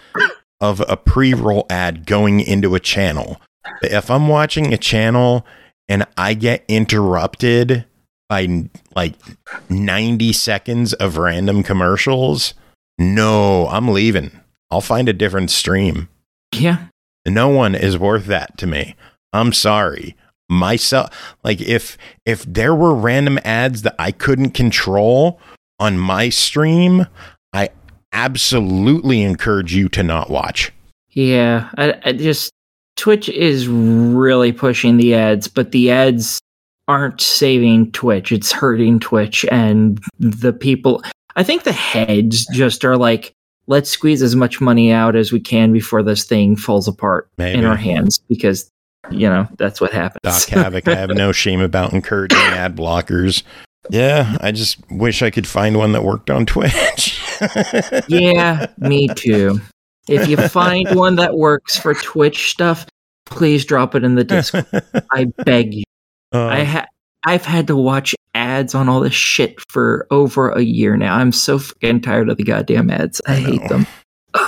of a pre-roll ad going into a channel. But if I'm watching a channel and I get interrupted by like ninety seconds of random commercials, no, I'm leaving. I'll find a different stream. Yeah, No one is worth that to me. I'm sorry. Myself, like if if there were random ads that I couldn't control on my stream, I absolutely encourage you to not watch. yeah. I, I just Twitch is really pushing the ads, but the ads aren't saving Twitch. It's hurting Twitch and the people. I think the heads just are like, let's squeeze as much money out as we can before this thing falls apart Maybe. in our hands because, you know, that's what happens. Doc Havoc, I have no shame about encouraging ad blockers. Yeah, I just wish I could find one that worked on Twitch. Yeah, me too. If you find one that works for Twitch stuff, please drop it in the Discord. I beg you. Uh, I ha- I've had to watch ads on all this shit for over a year now. I'm so fucking tired of the goddamn ads. I, I hate know. them.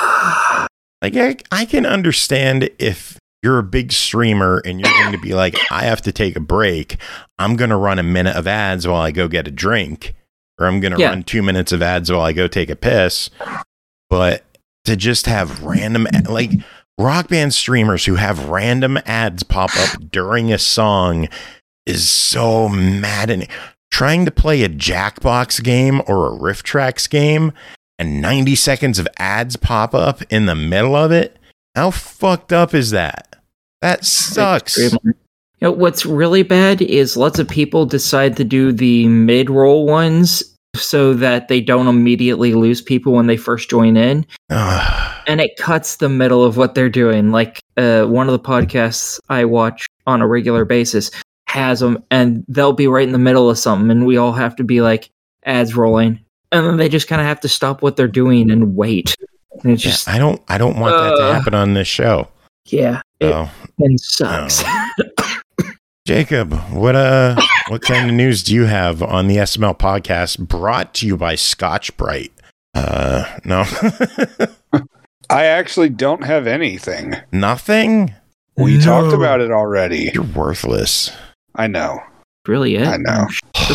Like I, I can understand if you're a big streamer and you're going to be like, I have to take a break. I'm going to run a minute of ads while I go get a drink, or I'm going to Yeah. run two minutes of ads while I go take a piss. But to just have random, like rock band streamers who have random ads pop up during a song is so maddening. Trying to play a Jackbox game or a Riff Tracks game and ninety seconds of ads pop up in the middle of it. How fucked up is that? That sucks. You know, what's really bad is lots of people decide to do the mid-roll ones so that they don't immediately lose people when they first join in. Ugh. And it cuts the middle of what they're doing. Like uh, one of the podcasts I watch on a regular basis has them, and they'll be right in the middle of something, and we all have to be like, ads rolling. And then they just kind of have to stop what they're doing and wait. And it's Yeah, just, I don't. I don't want that to Uh, happen on this show. yeah, it So, fucking sucks. Jacob, what uh, what kind of news do you have on the S M L podcast? Brought to you by Scotch Brite. Uh, no, I actually don't have anything. nothing. We No. talked about it already. You're worthless. I know. Really it? I know. I'm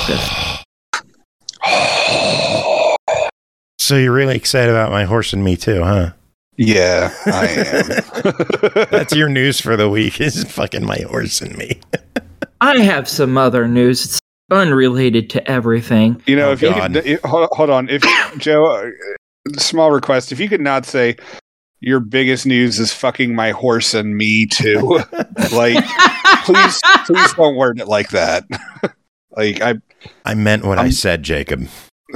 pissed. So you're really excited about my horse and me too, huh? Yeah, I am. That's your news for the week. Is fucking my horse and me. I have some other news. It's unrelated to everything. You know, Oh, if you God. could, hold, hold on, if Joe, uh, small request, if you could not say your biggest news is fucking my horse and me too, like, please, please don't word it like that. Like I, I meant what I I'm- said, Jacob.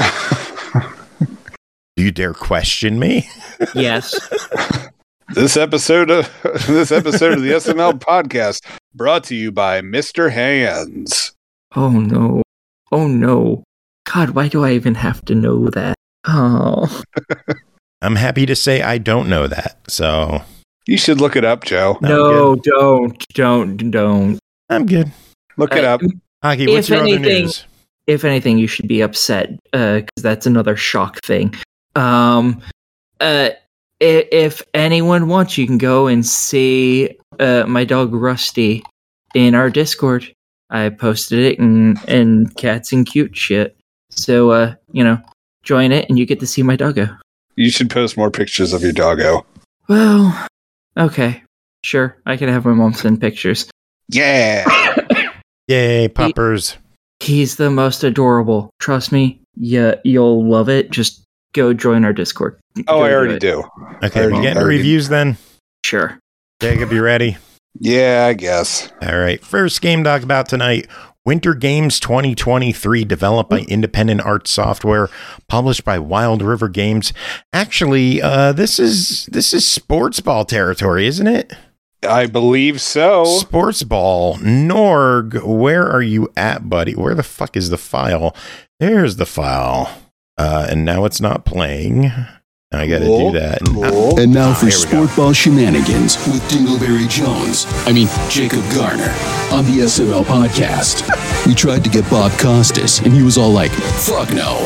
Do you dare question me? Yes. this episode of this episode of the S M L podcast brought to you by Mister Hands. Oh no. Oh no. God, why do I even have to know that? Oh. I'm happy to say I don't know that. So You should look it up, Joe. No, No, don't, don't, don't. I'm good. Look it Uh, up. Hockey, what's If your other anything- news? If anything, you should be upset because that's another shock thing. Um, uh, i- if anyone wants, you can go and see uh, my dog Rusty in our Discord. I posted it and and cats and cute shit. So uh, you know, join it and you get to see my doggo. You should post more pictures of your doggo. Well, okay, sure. I can have my mom send pictures. Yeah. Yay, poppers. He's the most adorable. Trust me, yeah, you'll love it. Just go join our Discord. Oh, Go I do already it. do. Okay, already- we getting already- reviews then? Sure. Jacob, you ready? Yeah, I guess. All right. First game to talk about tonight. Winter Games twenty twenty-three, developed by Independent Art Software, published by Wild River Games. Actually, uh, this is this is sports ball territory, isn't it? I believe so. Sports ball. Norg, where are you at, buddy? Where the fuck is the file? There's the file. Uh, and now it's not playing. I got to Cool, do that. cool. And now Ah, for here we go. Sport Ball Shenanigans with Dingleberry Jones. I mean, Jacob Garner on the S M L podcast. We tried to get Bob Costas, and he was all like, fuck no.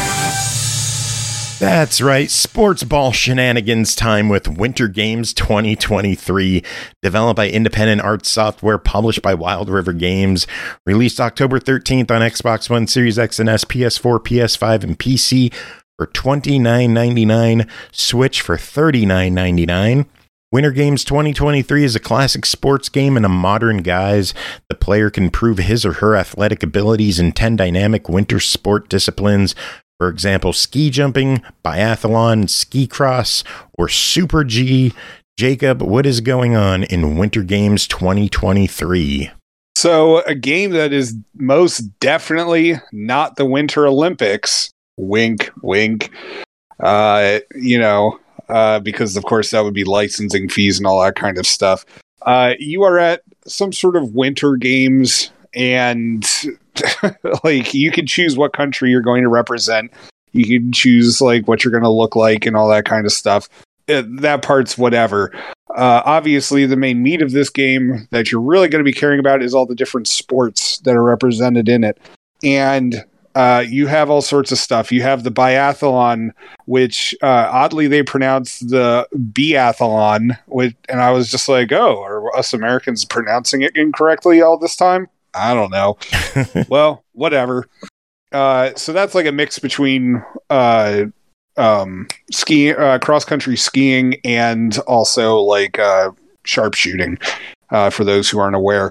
That's right. Sports ball shenanigans time with Winter Games twenty twenty-three, developed by Independent Art Software, published by Wild River Games, released October thirteenth on Xbox One, Series X and S, P S four, P S five, and P C for twenty-nine ninety-nine, Switch for thirty-nine ninety-nine. Winter Games twenty twenty-three is a classic sports game in a modern guise. The player can prove his or her athletic abilities in ten dynamic winter sport disciplines. For example, ski jumping, biathlon, ski cross, or Super G. Jacob, what is going on in Winter Games twenty twenty-three? So, a game that is most definitely not the Winter Olympics. Wink, wink. Uh, you know, uh, because of course that would be licensing fees and all that kind of stuff. Uh, you are at some sort of Winter Games, and like you can choose what country you're going to represent. You can choose like what you're going to look like and all that kind of stuff. Uh, that part's whatever. Uh, obviously, the main meat of this game that you're really going to be caring about is all the different sports that are represented in it. And uh, you have all sorts of stuff. You have the biathlon, which uh, oddly they pronounce the biathlon, which, and I was just like, oh, are us Americans pronouncing it incorrectly all this time? I don't know. Well, whatever. Uh, so that's like a mix between uh, um, ski, uh, cross-country skiing and also like uh, sharpshooting, uh, for those who aren't aware.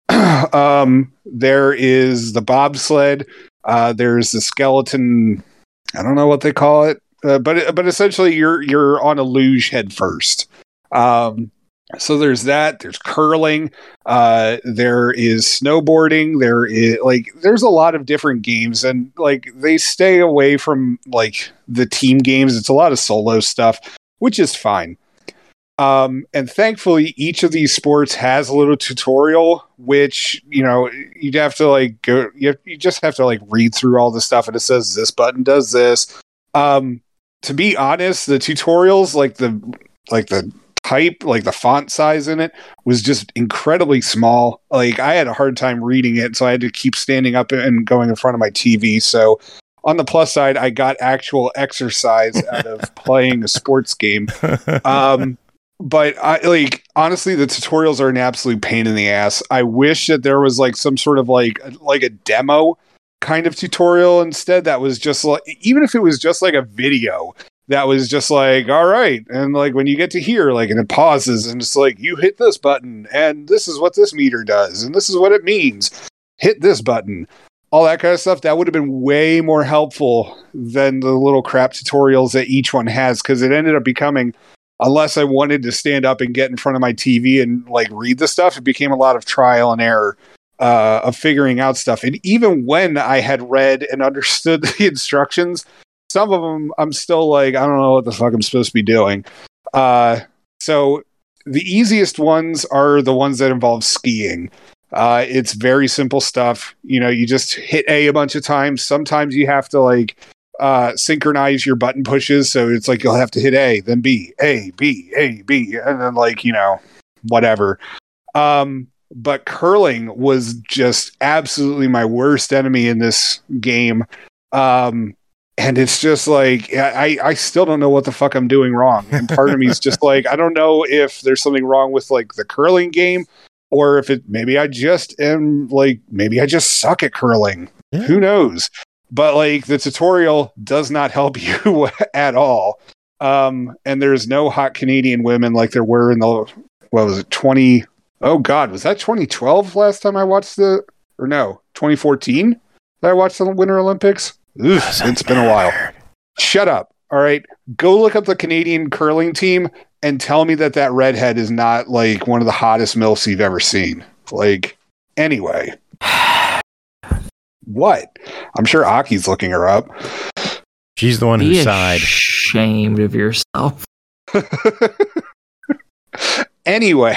um, there is the bobsled. Uh, there's the skeleton. I don't know what they call it, uh, but but essentially you're you're on a luge head first. Um, so there's that. There's curling. Uh, there is snowboarding. There is like there's a lot of different games, and like they stay away from like the team games. It's a lot of solo stuff, which is fine. Um, and thankfully, each of these sports has a little tutorial, which, you know, you'd have to like go, you, have, you just have to like read through all the stuff, and it says this button does this. Um, to be honest, the tutorials, like the, like the type, like the font size in it was just incredibly small. Like I had a hard time reading it, so I had to keep standing up and going in front of my T V. So on the plus side, I got actual exercise out of playing a sports game. Um, But I like honestly, the tutorials are an absolute pain in the ass. I wish that there was like some sort of like like a demo kind of tutorial instead. That was just like, even if it was just like a video that was just like, all right, and like when you get to here, like, and it pauses and it's like you hit this button and this is what this meter does and this is what it means. Hit this button. all that kind of stuff, that would have been way more helpful than the little crap tutorials that each one has, because it ended up becoming, unless I wanted to stand up and get in front of my T V and like read the stuff, it became a lot of trial and error uh, of figuring out stuff. And even when I had read and understood the instructions, some of them I'm still like, I don't know what the fuck I'm supposed to be doing. Uh, so the easiest ones are the ones that involve skiing. Uh, it's very simple stuff. You know, you just hit A a bunch of times. Sometimes you have to like uh, synchronize your button pushes. So it's like you'll have to hit A, then B, A, B, A, B, and then like, you know, whatever. Um, but curling was just absolutely my worst enemy in this game. Um, and it's just like, I, I still don't know what the fuck I'm doing wrong. And part of me is just like, I don't know if there's something wrong with like the curling game, or if it, maybe I just am like, maybe I just suck at curling. Yeah. Who knows? But like the tutorial does not help you at all. Um, and there's no hot Canadian women like there were in the, what was it? twenty Oh God, was that twenty twelve last time I watched the, or no, twenty fourteen that I watched the Winter Olympics? Ugh, it's been a while. Shut up. All right. Go look up the Canadian curling team and tell me that that redhead is not like one of the hottest MILFs you've ever seen. Like, anyway. What? I'm sure Aki's looking her up. She's the one who Be sighed. Ashamed of yourself. Anyway,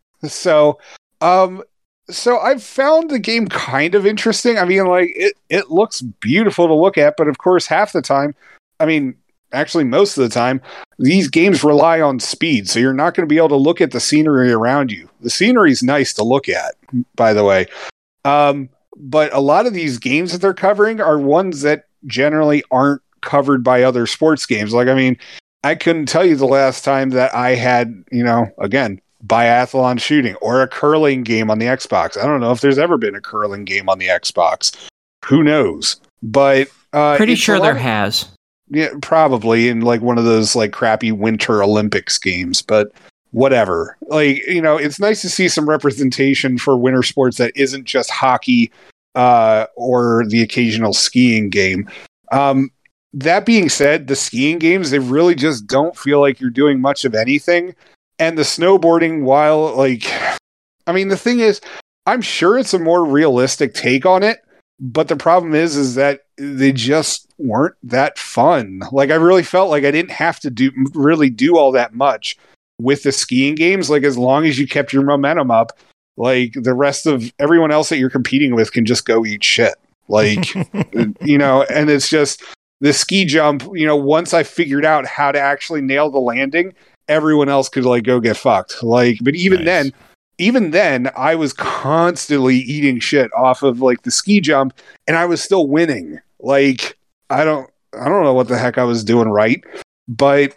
so, um, So I've found the game kind of interesting. I mean, like, it, it looks beautiful to look at, but of course, half the time, I mean, actually most of the time, these games rely on speed, so you're not going to be able to look at the scenery around you. The scenery is nice to look at, by the way. Um, but a lot of these games that they're covering are ones that generally aren't covered by other sports games. Like, I mean, I couldn't tell you the last time that I had, you know, again, biathlon shooting or a curling game on the Xbox. I don't know if there's ever been a curling game on the Xbox. Who knows? But uh, pretty sure there of, has. Yeah, probably in like one of those like crappy Winter Olympics games. But whatever. Like, you know, it's nice to see some representation for winter sports that isn't just hockey uh, or the occasional skiing game. Um, that being said, the skiing games, they really just don't feel like you're doing much of anything. And the snowboarding, while like, I mean, the thing is, I'm sure it's a more realistic take on it, but the problem is, is that they just weren't that fun. Like, I really felt like I didn't have to do really do all that much with the skiing games. Like, as long as you kept your momentum up, like the rest of everyone else that you're competing with can just go eat shit. Like, you know, and it's just the ski jump, you know, once I figured out how to actually nail the landing, everyone else could like go get fucked. Like, but even nice. then, even then I was constantly eating shit off of like the ski jump and I was still winning. Like, I don't, I don't know what the heck I was doing right, but,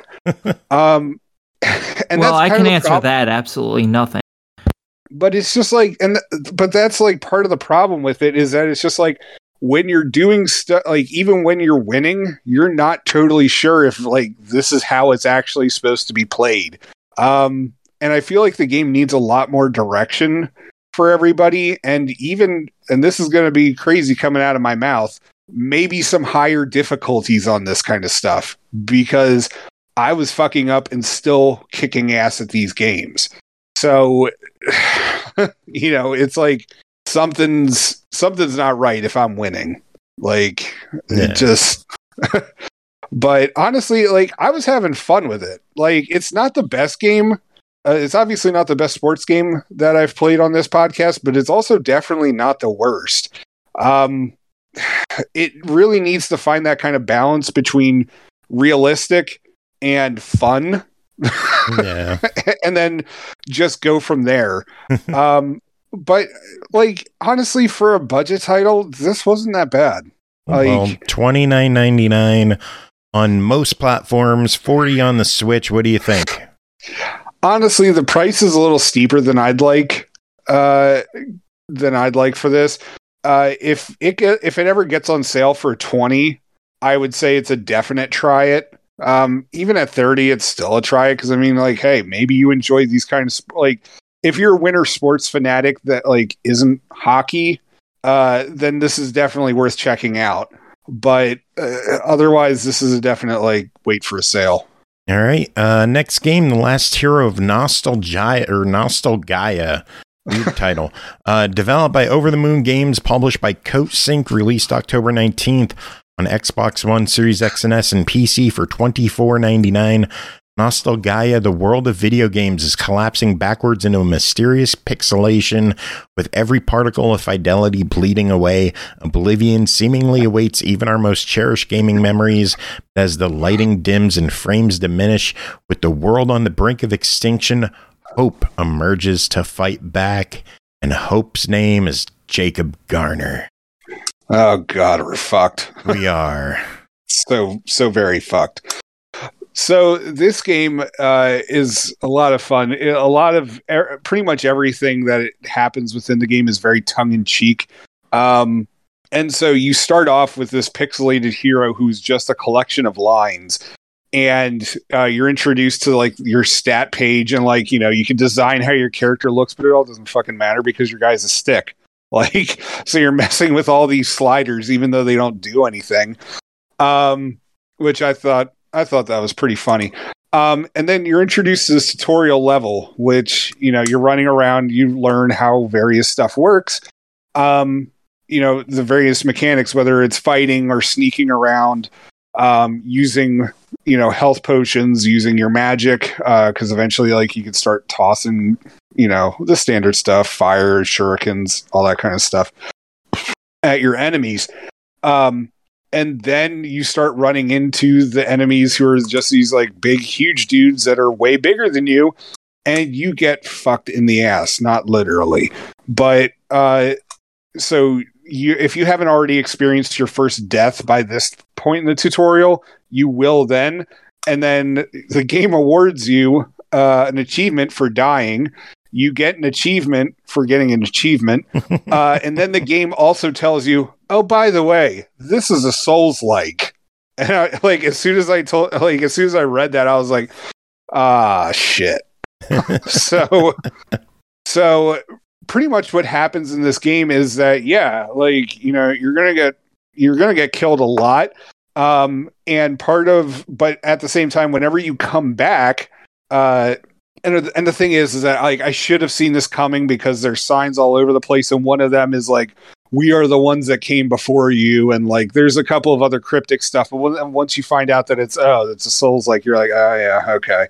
um, and well, that's I can answer problem. that. Absolutely nothing. But it's just like, and, th- but that's like part of the problem with it is that it's just like, when you're doing stuff, like even when you're winning, you're not totally sure if like this is how it's actually supposed to be played. Um, and I feel like the game needs a lot more direction for everybody. And even, and this is going to be crazy coming out of my mouth, maybe some higher difficulties on this kind of stuff, because I was fucking up and still kicking ass at these games. So, you know, it's like, something's something's not right if I'm winning. Like, yeah. it just but honestly, like, I was having fun with it. Like, it's not the best game. Uh, it's obviously not the best sports game that I've played on this podcast, but it's also definitely not the worst. Um, it really needs to find that kind of balance between realistic and fun. Yeah. And then just go from there. um But, like, honestly, for a budget title, this wasn't that bad. Like, well, twenty-nine ninety-nine on most platforms, forty on the Switch. What do you think? Honestly, the price is a little steeper than I'd like. Uh, than I'd like for this. Uh, if it if it ever gets on sale for twenty, I would say it's a definite try it. Um, even at thirty, it's still a try it because I mean, like, hey, maybe you enjoy these kinds of like. If you're a winter sports fanatic that like isn't hockey uh, then this is definitely worth checking out. But uh, otherwise, this is a definite like wait for a sale. All right. Uh, next game, The Last Hero of Nostalgia or Nostalgaia. Weird title. Uh, developed by Over the Moon Games, published by Coat Sync, released October nineteenth on Xbox One, Series X and S, and P C for twenty-four ninety-nine. Nostalgaia, the world of video games, is collapsing backwards into a mysterious pixelation, with every particle of fidelity bleeding away. Oblivion seemingly awaits even our most cherished gaming memories as the lighting dims and frames diminish. With the world on the brink of extinction, Hope emerges to fight back, and Hope's name is Jacob Garner. Oh God, we're fucked. We are. so, so very fucked. So this game uh, is a lot of fun. A lot of er, pretty much everything that it happens within the game is very tongue in cheek. Um, and so you start off with this pixelated hero who's just a collection of lines. And uh, you're introduced to like your stat page, and like, you know, you can design how your character looks, but it all doesn't fucking matter because your guy's a stick. Like, so you're messing with all these sliders, even though they don't do anything. Um, which I thought, I thought that was pretty funny. Um, and then you're introduced to this tutorial level, which, you know, you're running around, you learn how various stuff works. Um, you know, the various mechanics, whether it's fighting or sneaking around, um, using, you know, health potions, using your magic, uh, cause eventually like you could start tossing, you know, the standard stuff, fire, shurikens, all that kind of stuff at your enemies. Um, and then you start running into the enemies who are just these like big, huge dudes that are way bigger than you, and you get fucked in the ass, not literally, but, uh, so you, if you haven't already experienced your first death by this point in the tutorial, you will then, and then the game awards you uh, an achievement for dying. You get an achievement for getting an achievement, uh, and then the game also tells you, "Oh, by the way, this is a Souls-like." And I, like as soon as I told, like as soon as I read that, I was like, "Ah, shit." so, so. Pretty much what happens in this game is that, yeah, like, you know, you're going to get, you're going to get killed a lot. Um, and part of, but at the same time, whenever you come back, uh, and, and the thing is, is that like, I should have seen this coming because there's signs all over the place. And one of them is like, "We are the ones that came before you." And like, there's a couple of other cryptic stuff. But once you find out that it's, oh, it's a Souls, like, you're like, oh yeah, okay.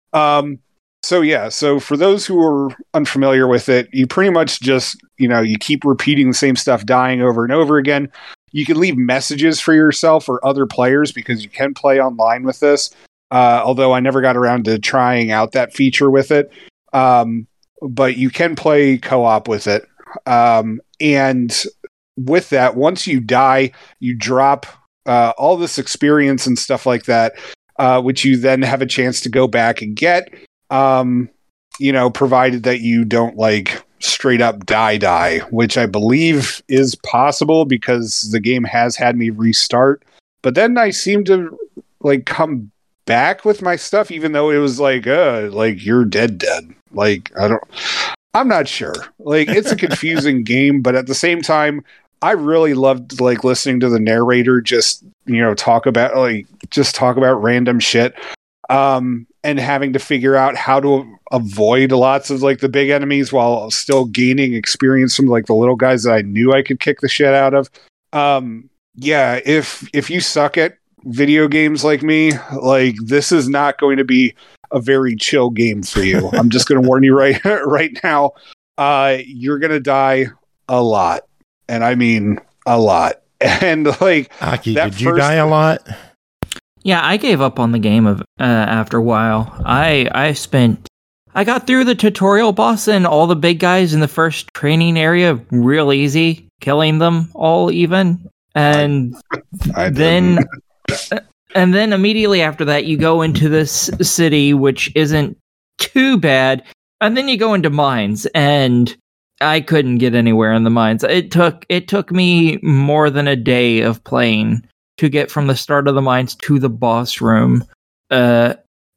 Um, So yeah, so for those who are unfamiliar with it, you pretty much just, you know, you keep repeating the same stuff, dying over and over again. You can leave messages for yourself or other players because you can play online with this. Uh, although I never got around to trying out that feature with it. Um, but you can play co-op with it. Um, and with that, once you die, you drop uh, all this experience and stuff like that, uh, which you then have a chance to go back and get. Um, you know, provided that you don't like straight up die die, which I believe is possible because the game has had me restart. But then I seem to like come back with my stuff, even though it was like, uh, like you're dead, dead. Like, I don't, I'm not sure. Like, it's a confusing game, but at the same time, I really loved like listening to the narrator just, you know, talk about like, just talk about random shit. Um, and having to figure out how to avoid lots of like the big enemies while still gaining experience from like the little guys that I knew I could kick the shit out of. Um, yeah, if if you suck at video games like me, like this is not going to be a very chill game for you. I'm just going to warn you right right now. Uh, you're going to die a lot, and I mean a lot. And like, Aki, did you die a lot? Yeah, I gave up on the game of uh, after a while. I I spent I got through the tutorial boss and all the big guys in the first training area real easy, killing them all even, and I, I then and then immediately after that you go into this city which isn't too bad, and then you go into mines, and I couldn't get anywhere in the mines. It took it took me more than a day of playing to get from the start of the mines to the boss room. Uh,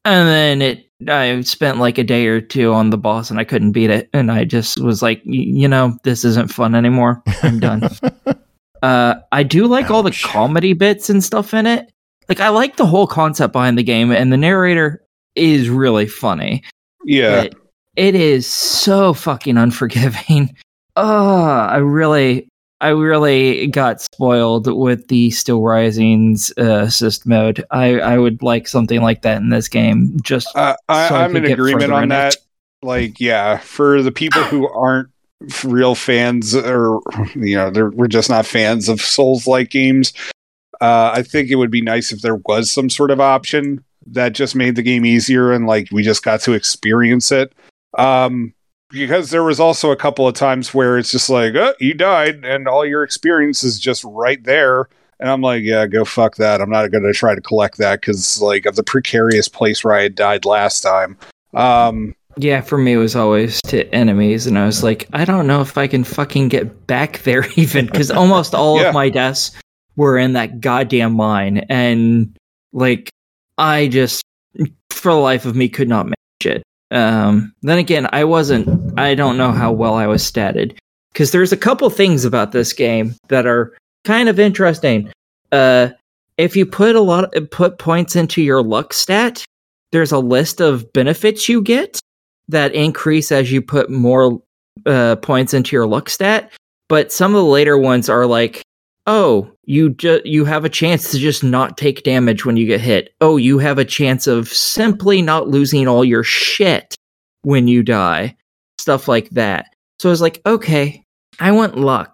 And then it, I spent like a day or two on the boss and I couldn't beat it. And I just was like, you know, this isn't fun anymore. I'm done. uh, I do like Ouch. all the comedy bits and stuff in it. Like, I like the whole concept behind the game, and the narrator is really funny. Yeah. But it is so fucking unforgiving. Oh, I really, I really got spoiled with the Still Rising's uh, assist mode. I, I would like something like that in this game. Just uh, I, so I I'm in agreement on that. It. Like, yeah, for the people who aren't real fans, or you know, we're just not fans of Souls-like games. Uh, I think it would be nice if there was some sort of option that just made the game easier and like we just got to experience it. Um, because there was also a couple of times where it's just like, oh, you died and all your experience is just right there. And I'm like, yeah, go fuck that. I'm not going to try to collect that because like of the precarious place where I had died last time. Um, yeah, for me, it was always to enemies. And I was like, I don't know if I can fucking get back there even because almost all yeah. of my deaths were in that goddamn mine. And like, I just, for the life of me, could not manage it. Um, then again, I wasn't, I don't know how well I was statted. Because there's a couple things about this game that are kind of interesting. Uh, if you put a lot of, put points into your luck stat, there's a list of benefits you get that increase as you put more uh, points into your luck stat. But some of the later ones are like, oh, you ju- you have a chance to just not take damage when you get hit. Oh, you have a chance of simply not losing all your shit when you die. Stuff like that. So I was like, okay, I want luck.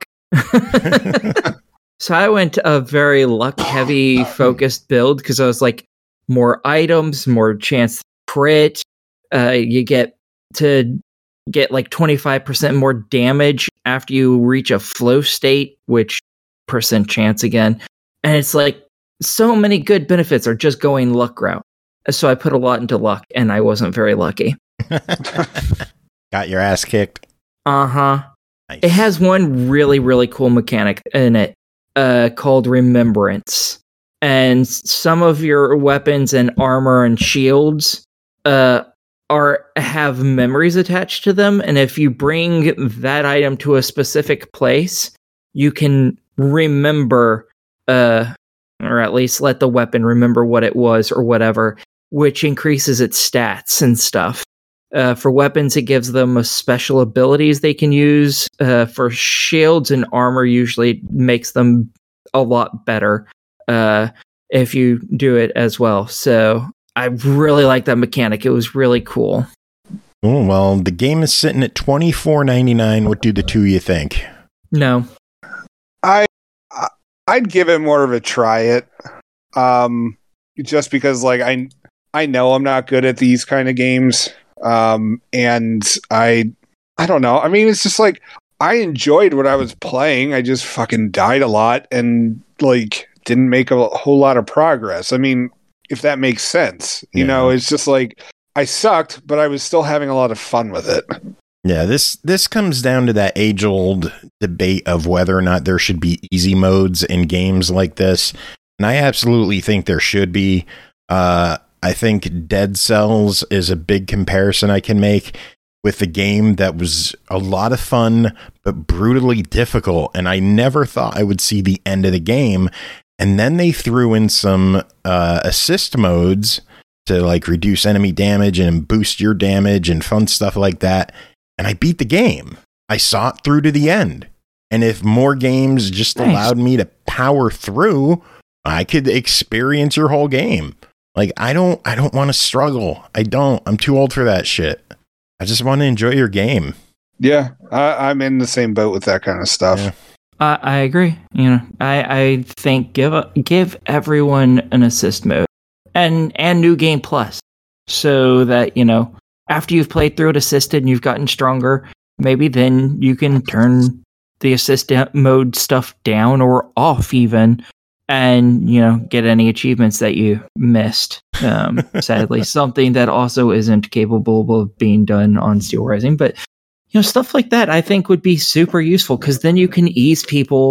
So I went a very luck-heavy focused build because I was like, more items, more chance to crit. Uh, you get to get like twenty-five percent more damage after you reach a flow state, which percent chance again. And it's like, so many good benefits are just going luck route. So I put a lot into luck, and I wasn't very lucky. Got your ass kicked. Uh-huh. Nice. It has one really, really cool mechanic in it uh, called Remembrance. And some of your weapons and armor and shields uh, are have memories attached to them. And if you bring that item to a specific place, you can remember, uh, or at least let the weapon remember what it was or whatever, which increases its stats and stuff. Uh, for weapons, it gives them a special abilities they can use. Uh, for shields and armor, usually makes them a lot better uh, if you do it as well. So I really like that mechanic. It was really cool. Oh, well, the game is sitting at twenty-four ninety-nine. What do the two of you think? No. I, I'd give it more of a try it. Um, just because like I, I know I'm not good at these kind of games. Um, and I, I don't know. I mean, it's just like, I enjoyed what I was playing. I just fucking died a lot and like didn't make a whole lot of progress. I mean, if that makes sense, you yeah. know, it's just like I sucked, but I was still having a lot of fun with it. Yeah, this this comes down to that age-old debate of whether or not there should be easy modes in games like this. And I absolutely think there should be. Uh, I think Dead Cells is a big comparison I can make with a game that was a lot of fun, but brutally difficult. And I never thought I would see the end of the game. And then they threw in some uh, assist modes to like reduce enemy damage and boost your damage and fun stuff like that. And I beat the game. I saw it through to the end. And if more games just nice. allowed me to power through, I could experience your whole game. Like, I don't, I don't want to struggle. I don't. I'm too old for that shit. I just want to enjoy your game. Yeah, I, I'm in the same boat with that kind of stuff. Yeah. Uh, I agree. You know, I, I think give a, give everyone an assist mode and and New Game Plus, so that you know after you've played through it assisted and you've gotten stronger, maybe then you can turn the assist mode stuff down or off even. And, you know, get any achievements that you missed, um, sadly. Something that also isn't capable of being done on Steel Rising. But, you know, stuff like that I think would be super useful because then you can ease people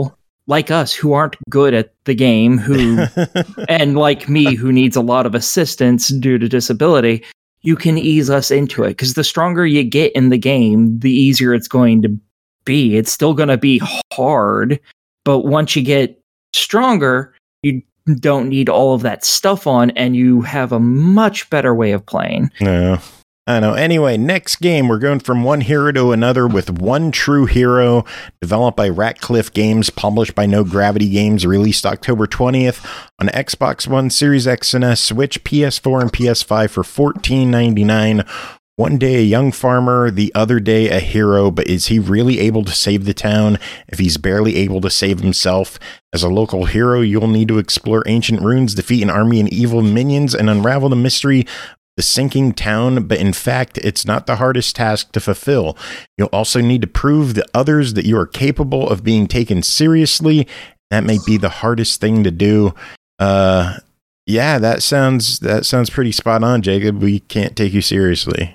like us who aren't good at the game, who and like me who needs a lot of assistance due to disability, you can ease us into it, because the stronger you get in the game, the easier it's going to be. It's still going to be hard, but once you get stronger, you don't need all of that stuff on, and you have a much better way of playing. No, I know. Anyway, next game, we're going from one hero to another with One True Hero, developed by Ratcliffe Games, published by No Gravity Games, released October twentieth on Xbox One, Series X and S, Switch, P S four, and P S five for fourteen ninety-nine. One day a young farmer, the other day a hero, but is he really able to save the town if he's barely able to save himself? As a local hero, you'll need to explore ancient ruins, defeat an army of evil minions, and unravel the mystery of the sinking town, but in fact, it's not the hardest task to fulfill. You'll also need to prove to others that you are capable of being taken seriously. That may be the hardest thing to do. Uh, yeah, that sounds that sounds pretty spot on, Jacob. We can't take you seriously.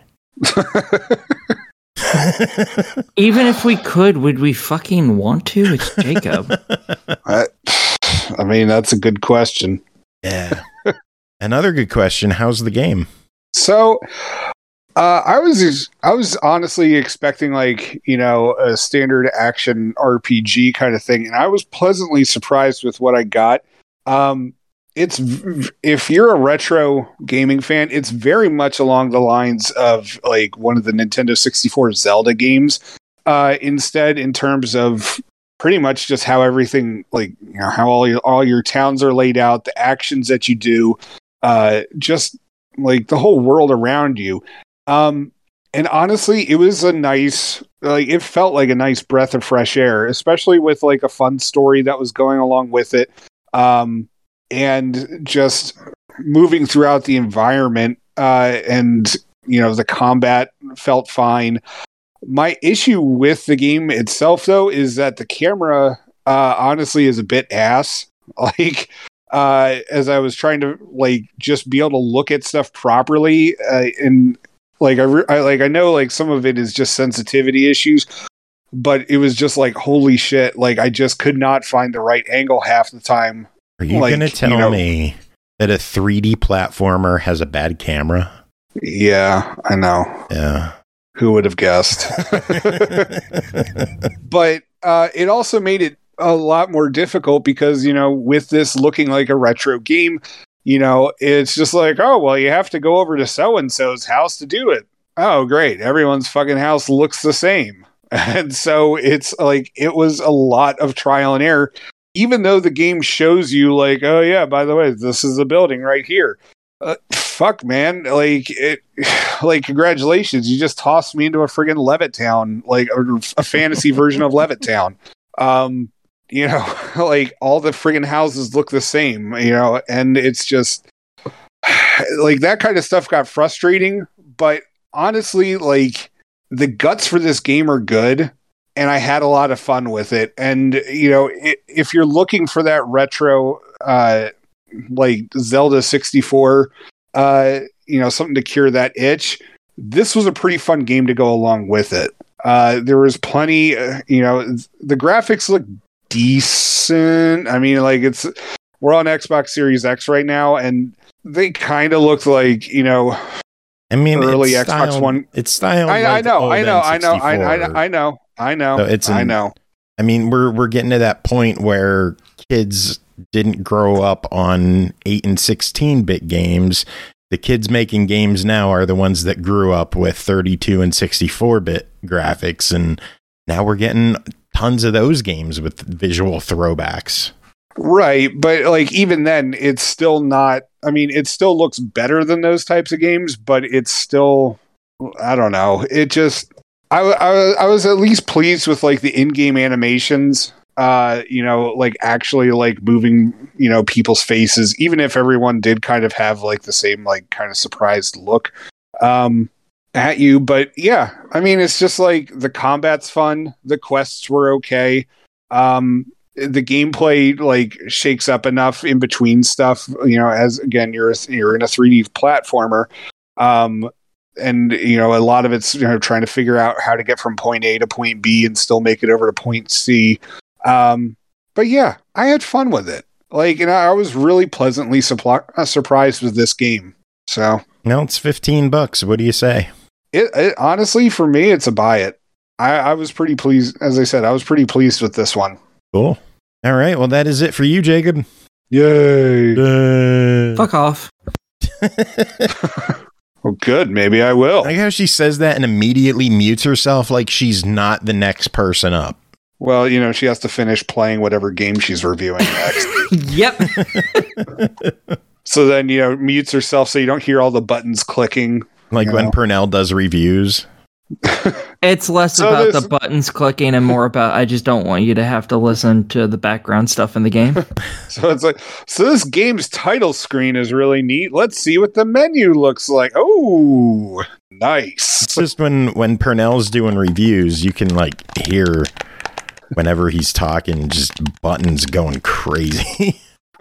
Even if we could, would we fucking want to? It's Jacob. I, I mean, that's a good question. Yeah. Another good question. How's the game? So, uh, I was I was honestly expecting, like, you know, a standard action R P G kind of thing, and I was pleasantly surprised with what I got. Um, it's if you're a retro gaming fan, it's very much along the lines of like one of the Nintendo sixty-four Zelda games. Uh, instead, in terms of pretty much just how everything, like, you know, how all your all your towns are laid out, the actions that you do, uh, just like the whole world around you. Um, and honestly, it was a nice, like, it felt like a nice breath of fresh air, especially with like a fun story that was going along with it. Um, and just moving throughout the environment, uh, and, you know, the combat felt fine. My issue with the game itself, though, is that the camera, uh, honestly is a bit ass. Like, uh, as I was trying to, like, just be able to look at stuff properly, uh, and like, I, re- I, like, I know, like, some of it is just sensitivity issues, but it was just like, holy shit, like, I just could not find the right angle half the time. Are you like, going to tell you know, me that a three D platformer has a bad camera? Yeah, I know. Yeah. Who would have guessed? But uh, it also made it a lot more difficult because, you know, with this looking like a retro game, you know, it's just like, oh, well, you have to go over to so-and-so's house to do it. Oh, great. Everyone's fucking house looks the same. And so it's like, it was a lot of trial and error, even though the game shows you like, oh yeah, by the way, this is the building right here. Uh, fuck, man. Like, it, like, congratulations. You just tossed me into a friggin' Levittown, like a, a fantasy version of Levittown. Um, you know, like, all the friggin' houses look the same, you know, and it's just like that kind of stuff got frustrating. But honestly, like, the guts for this game are good, and I had a lot of fun with it. And, you know, it, if you're looking for that retro, uh, like Zelda sixty-four, uh, you know, something to cure that itch, this was a pretty fun game to go along with it. Uh, there was plenty, uh, you know, the graphics look decent. I mean, like, it's, we're on Xbox Series X right now, and they kind of look like, you know, I mean, early it's Xbox styled, One. It's styled. I, like I know, I know, I know, I, I, N I know, I know, so it's an, I know. I mean, we're we're getting to that point where kids didn't grow up on eight and sixteen bit games. The kids making games now are the ones that grew up with thirty-two and sixty-four bit graphics, and now we're getting tons of those games with visual throwbacks. Right, but like even then, it's still not. I mean, it still looks better than those types of games, but it's still, I don't know. It just, I, I, I was at least pleased with like the in-game animations. Uh, you know, like actually like moving, you know, people's faces, even if everyone did kind of have like the same like kind of surprised look um, at you. But yeah, I mean, it's just like the combat's fun. The quests were okay. Um, the gameplay like shakes up enough in between stuff, you know, as again, you're, a, you're in a three D platformer. Um, and, you know, a lot of it's, you know, trying to figure out how to get from point A to point B and still make it over to point C. Um, but yeah, I had fun with it. Like, and I was really pleasantly suppli- uh, surprised with this game. So now it's fifteen bucks. What do you say? It, it honestly, for me, it's a buy it. I, I was pretty pleased. As I said, I was pretty pleased with this one. Cool. All right. Well, that is it for you, Jacob. Yay. Uh, Fuck off. Well, good. Maybe I will. I like how she says that and immediately mutes herself like she's not the next person up. Well, you know, she has to finish playing whatever game she's reviewing next. Yep. So then, you know, mutes herself so you don't hear all the buttons clicking. Like you when know. Purnell does reviews. It's less So about this- the buttons clicking and more about I just don't want you to have to listen to the background stuff in the game. So it's like, so this game's title screen is really neat. Let's see what the menu looks like. Oh, nice. It's just when, when Purnell's doing reviews, you can like hear whenever he's talking, just buttons going crazy.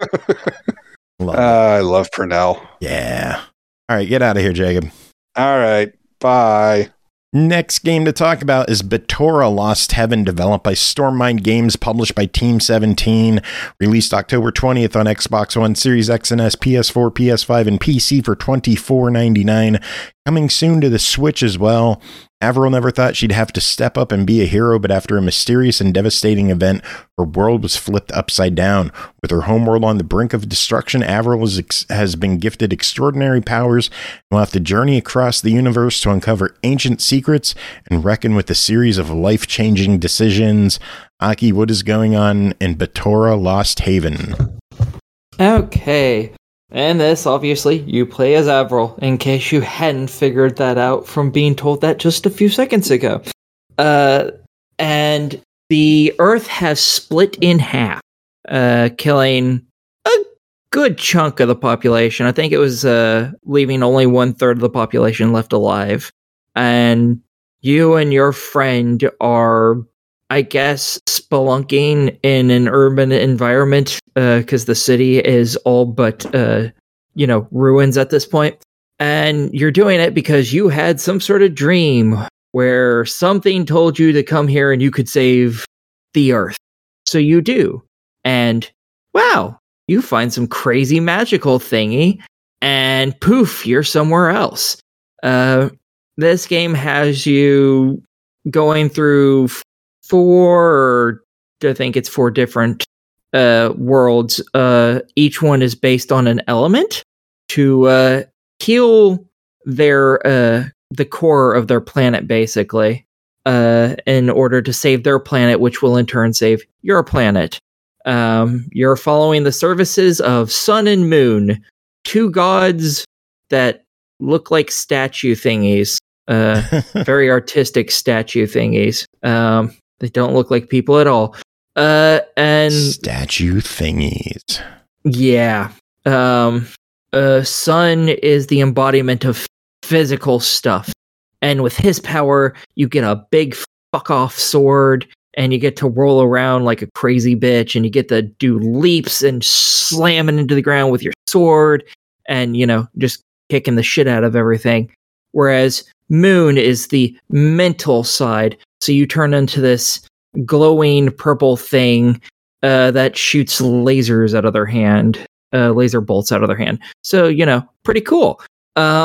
Love Uh, I love Purnell. it. Yeah. All right, get out of here, Jacob. All right. Bye. Next game to talk about is Batora Lost Heaven, developed by Stormmind Games, published by Team seventeen, released October twentieth on Xbox One, Series X and S, P S four, P S five, and P C for twenty-four ninety-nine. Coming soon to the Switch as well. Avril never thought she'd have to step up and be a hero, but after a mysterious and devastating event, her world was flipped upside down. With her homeworld on the brink of destruction, Avril is ex- has been gifted extraordinary powers and will have to journey across the universe to uncover ancient secrets and reckon with a series of life-changing decisions. Aki, what is going on in Batora Lost Haven? Okay. And this, obviously, you play as Avril, in case you hadn't figured that out from being told that just a few seconds ago. Uh, and the Earth has split in half, uh, killing a good chunk of the population. I think it was uh, leaving only one third of the population left alive. And you and your friend are, I guess, spelunking in an urban environment because uh, the city is all but, uh, you know, ruins at this point. And you're doing it because you had some sort of dream where something told you to come here and you could save the Earth. So you do. And, wow, you find some crazy magical thingy and poof, you're somewhere else. Uh, this game has you going through four, or I think it's four different uh, worlds. Uh, each one is based on an element to uh, heal their uh, the core of their planet, basically, uh, in order to save their planet, which will in turn save your planet. Um, you're following the services of Sun and Moon, two gods that look like statue thingies, uh, very artistic statue thingies. Um, they don't look like people at all. Uh, and Statue thingies. yeah, um, uh, Sun is the embodiment of physical stuff, and with his power, you get a big fuck off sword, and you get to roll around like a crazy bitch, and you get to do leaps and slamming into the ground with your sword, and you know, just kicking the shit out of everything. Whereas Moon is the mental side, so you turn into this glowing purple thing uh, that shoots lasers out of their hand, uh, laser bolts out of their hand. So, you know, pretty cool. Uh,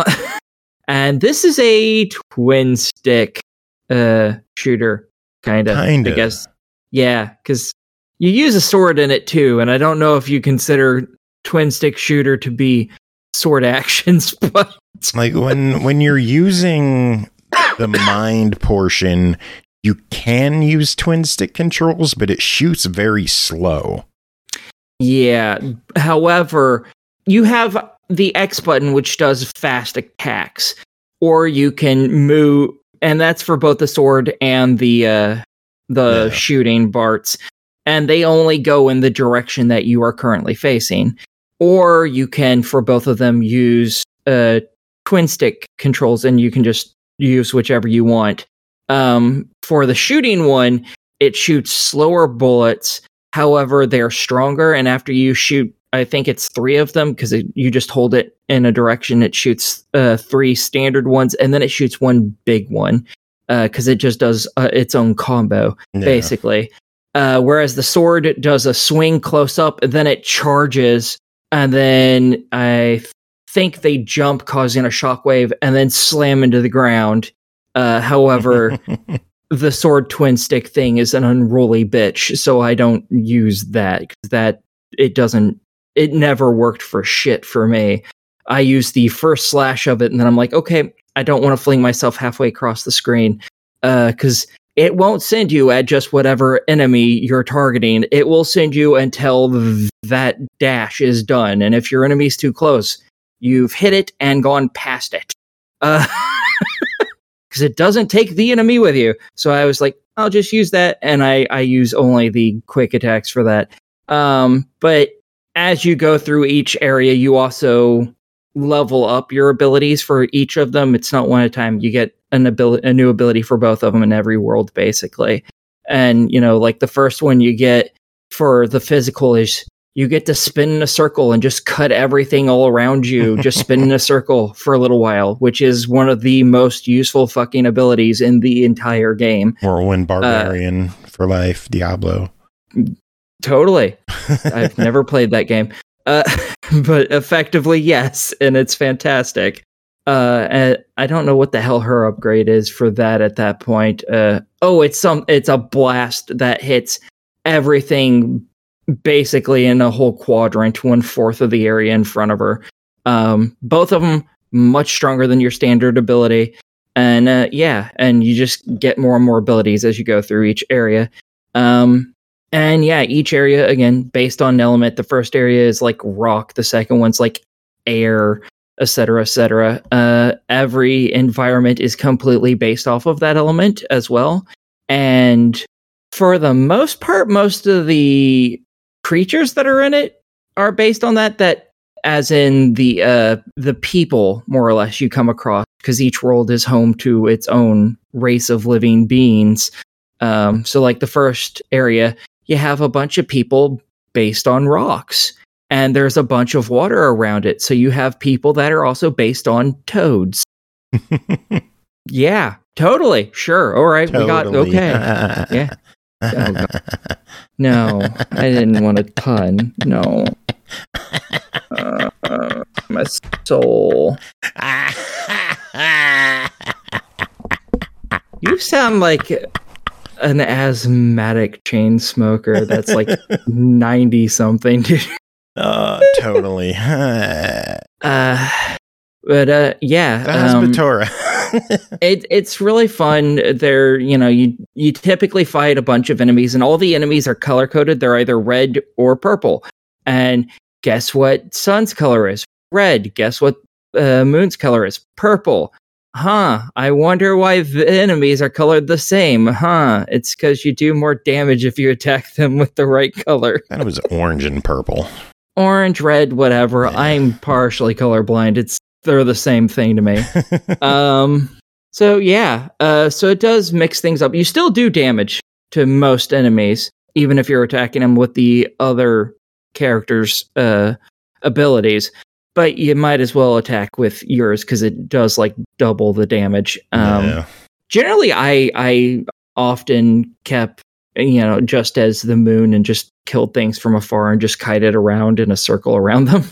and this is a twin stick uh, shooter, kind of. Kinda. I guess. Yeah, because you use a sword in it too, and I don't know if you consider twin stick shooter to be sword actions, but Like when when you're using the mind portion, you can use twin stick controls, but it shoots very slow. yeah. However, you have the X button, which does fast attacks, or you can move, and that's for both the sword and the uh, the Yeah. shooting parts, and they only go in the direction that you are currently facing. Or you can, for both of them, use uh, twin stick controls, and you can just use whichever you want. Um, for the shooting one, it shoots slower bullets. However, they're stronger, and after you shoot, I think it's three of them, because you just hold it in a direction, it shoots uh, three standard ones, and then it shoots one big one, because uh, it just does uh, its own combo, Yeah. basically. Uh, whereas the sword does a swing close up, and then it charges, and then I think they jump, causing a shockwave, and then slam into the ground. Uh, however, the sword twin stick thing is an unruly bitch, so I don't use that because that it doesn't. It never worked for shit for me. I use the first slash of it, and then I'm like, okay, I don't want to fling myself halfway across the screen because. Uh, It won't send you at just whatever enemy you're targeting. It will send you until th- that dash is done. And if your enemy's too close, you've hit it and gone past it. Because uh, it doesn't take the enemy with you. So I was like, I'll just use that. And I, I use only the quick attacks for that. Um, but as you go through each area, you also level up your abilities for each of them. It's not one at a time. You get an ability, a new ability for both of them in every world, basically. And, you know, like the first one you get for the physical is you get to spin in a circle and just cut everything all around you. Just spin in a circle for a little while, which is one of the most useful fucking abilities in the entire game. Whirlwind Barbarian uh, for life, Diablo. Totally. I've never played that game. Uh, but effectively, yes, and it's fantastic. Uh, and I don't know what the hell her upgrade is for that at that point. Uh, oh, it's some, it's a blast that hits everything basically in a whole quadrant, one fourth of the area in front of her. Um, both of them much stronger than your standard ability, and uh, yeah, and you just get more and more abilities as you go through each area. Um, and yeah, each area again based on an element. The first area is like rock. The second one's like air. Etc. Etc. Uh, every environment is completely based off of that element as well, and for the most part, most of the creatures that are in it are based on that. That, as in the uh, the people, more or less, you come across, because each world is home to its own race of living beings. Um, so, like the first area, you have a bunch of people based on rocks. And there's a bunch of water around it. So you have people that are also based on toads. Yeah, totally. Sure. All right. Totally. We got, okay. Yeah. Oh, God. No, I didn't want a pun. No. Uh, uh, my soul. You sound like an asthmatic chain smoker that's like ninety something, dude. Uh, totally. uh, but uh, yeah, um, it it's really fun. There, you know, you you typically fight a bunch of enemies, and all the enemies are color coded. They're either red or purple. And guess what? Sun's color is red. Guess what? Uh, Moon's color is purple. Huh? I wonder why the enemies are colored the same. Huh? It's because you do more damage if you attack them with the right color. That was orange and purple. Orange, red, whatever. Yeah. I'm partially colorblind. It's they're the same thing to me. um. So yeah. Uh. So it does mix things up. You still do damage to most enemies, even if you're attacking them with the other characters' uh abilities. But you might as well attack with yours because it does like double the damage. Um. Yeah. Generally, I I often kept, you know, just as the moon and just killed things from afar and just kited around in a circle around them.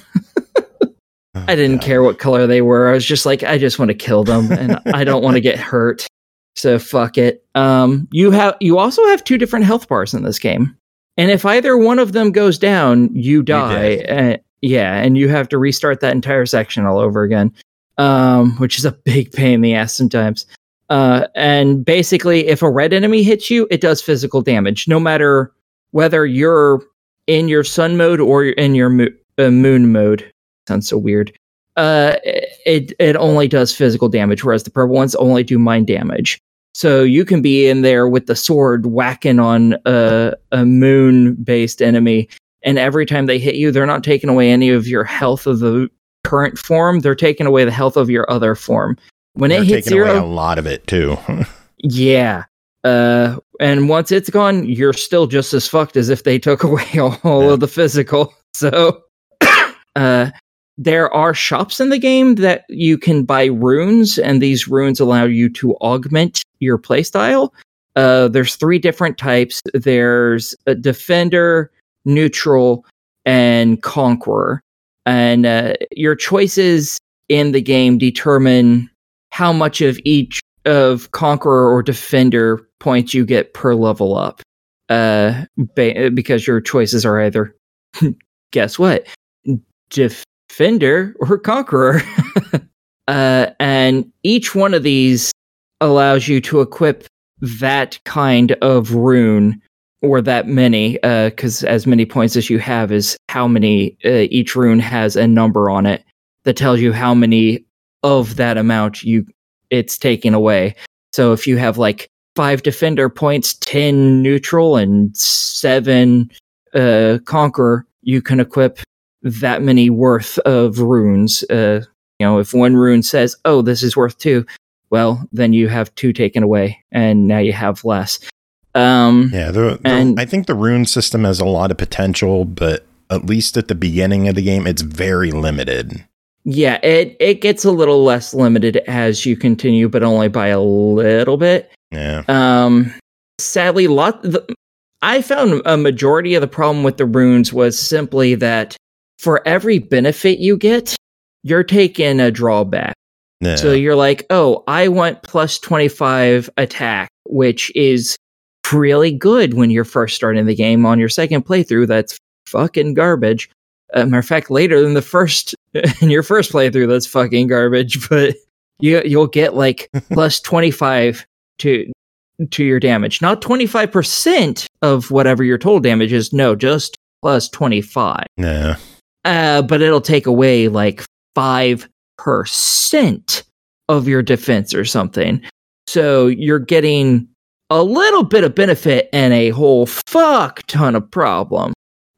oh, I didn't God. care what color they were. I was just like, I just want to kill them and I don't want to get hurt. So fuck it. Um, you have, you also have two different health bars in this game. And if either one of them goes down, you die. You uh, yeah. And you have to restart that entire section all over again. Um, which is a big pain in the ass sometimes. Uh, and basically, if a red enemy hits you, it does physical damage, no matter whether you're in your sun mode or you're in your mo- uh, moon mode. Sounds so weird. Uh, it it only does physical damage, whereas the purple ones only do mind damage. So you can be in there with the sword whacking on a, a moon-based enemy, and every time they hit you, they're not taking away any of your health of the current form. They're taking away the health of your other form. When they're it hits taking zero, away a lot of it too. yeah. Uh, and once it's gone, you're still just as fucked as if they took away all, all yeah. of the physical. So, uh, there are shops in the game that you can buy runes, and these runes allow you to augment your playstyle. Uh, there's three different types. There's a defender, neutral, and conqueror. And uh, your choices in the game determine how much of each of conqueror or defender points you get per level up. Uh, ba- because your choices are either, guess what, defender or conqueror. uh, and each one of these allows you to equip that kind of rune, or that many, because uh, as many points as you have is how many, uh, each rune has a number on it that tells you how many of that amount you it's taking away. So if you have like five defender points, ten neutral, and seven uh, conqueror, you can equip that many worth of runes. Uh, you know, if one rune says, "Oh, this is worth two," well, then you have two taken away, and now you have less. Um, yeah, the, the, and, I think the rune system has a lot of potential, but at least at the beginning of the game, it's very limited. Yeah, it, it gets a little less limited as you continue, but only by a little bit. Yeah. Um, sadly, lot the, I found a majority of the problem with the runes was simply that for every benefit you get, you're taking a drawback. Yeah. So you're like, oh, I want plus twenty-five attack, which is really good when you're first starting the game. On your second playthrough, that's fucking garbage. Uh, matter of fact, later than the first, in your first playthrough, that's fucking garbage. But you you'll get like plus twenty-five to to your damage, not twenty-five percent of whatever your total damage is. No, just plus twenty-five. Yeah. Uh, but it'll take away like five percent of your defense or something. So you're getting a little bit of benefit and a whole fuck ton of problem.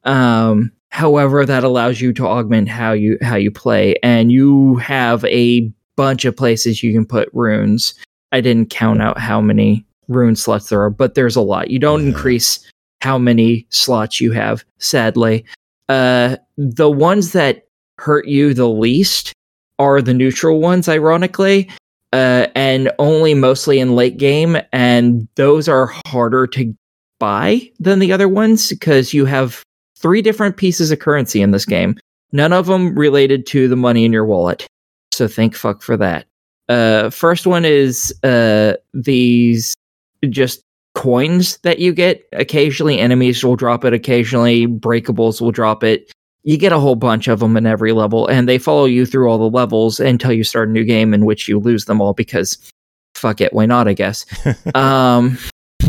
Um, however, that allows you to augment how you how you play, and you have a bunch of places you can put runes. I didn't count out how many rune slots there are, but there's a lot. You don't Yeah. increase how many slots you have, sadly. Uh, the ones that hurt you the least are the neutral ones, ironically. Uh, and only mostly in late game, and those are harder to buy than the other ones because you have three different pieces of currency in this game, none of them related to the money in your wallet. So thank fuck for that. Uh, first one is uh, these just coins that you get. Occasionally enemies will drop it, occasionally breakables will drop it. You get a whole bunch of them in every level, and they follow you through all the levels until you start a new game in which you lose them all because fuck it, why not, I guess. um,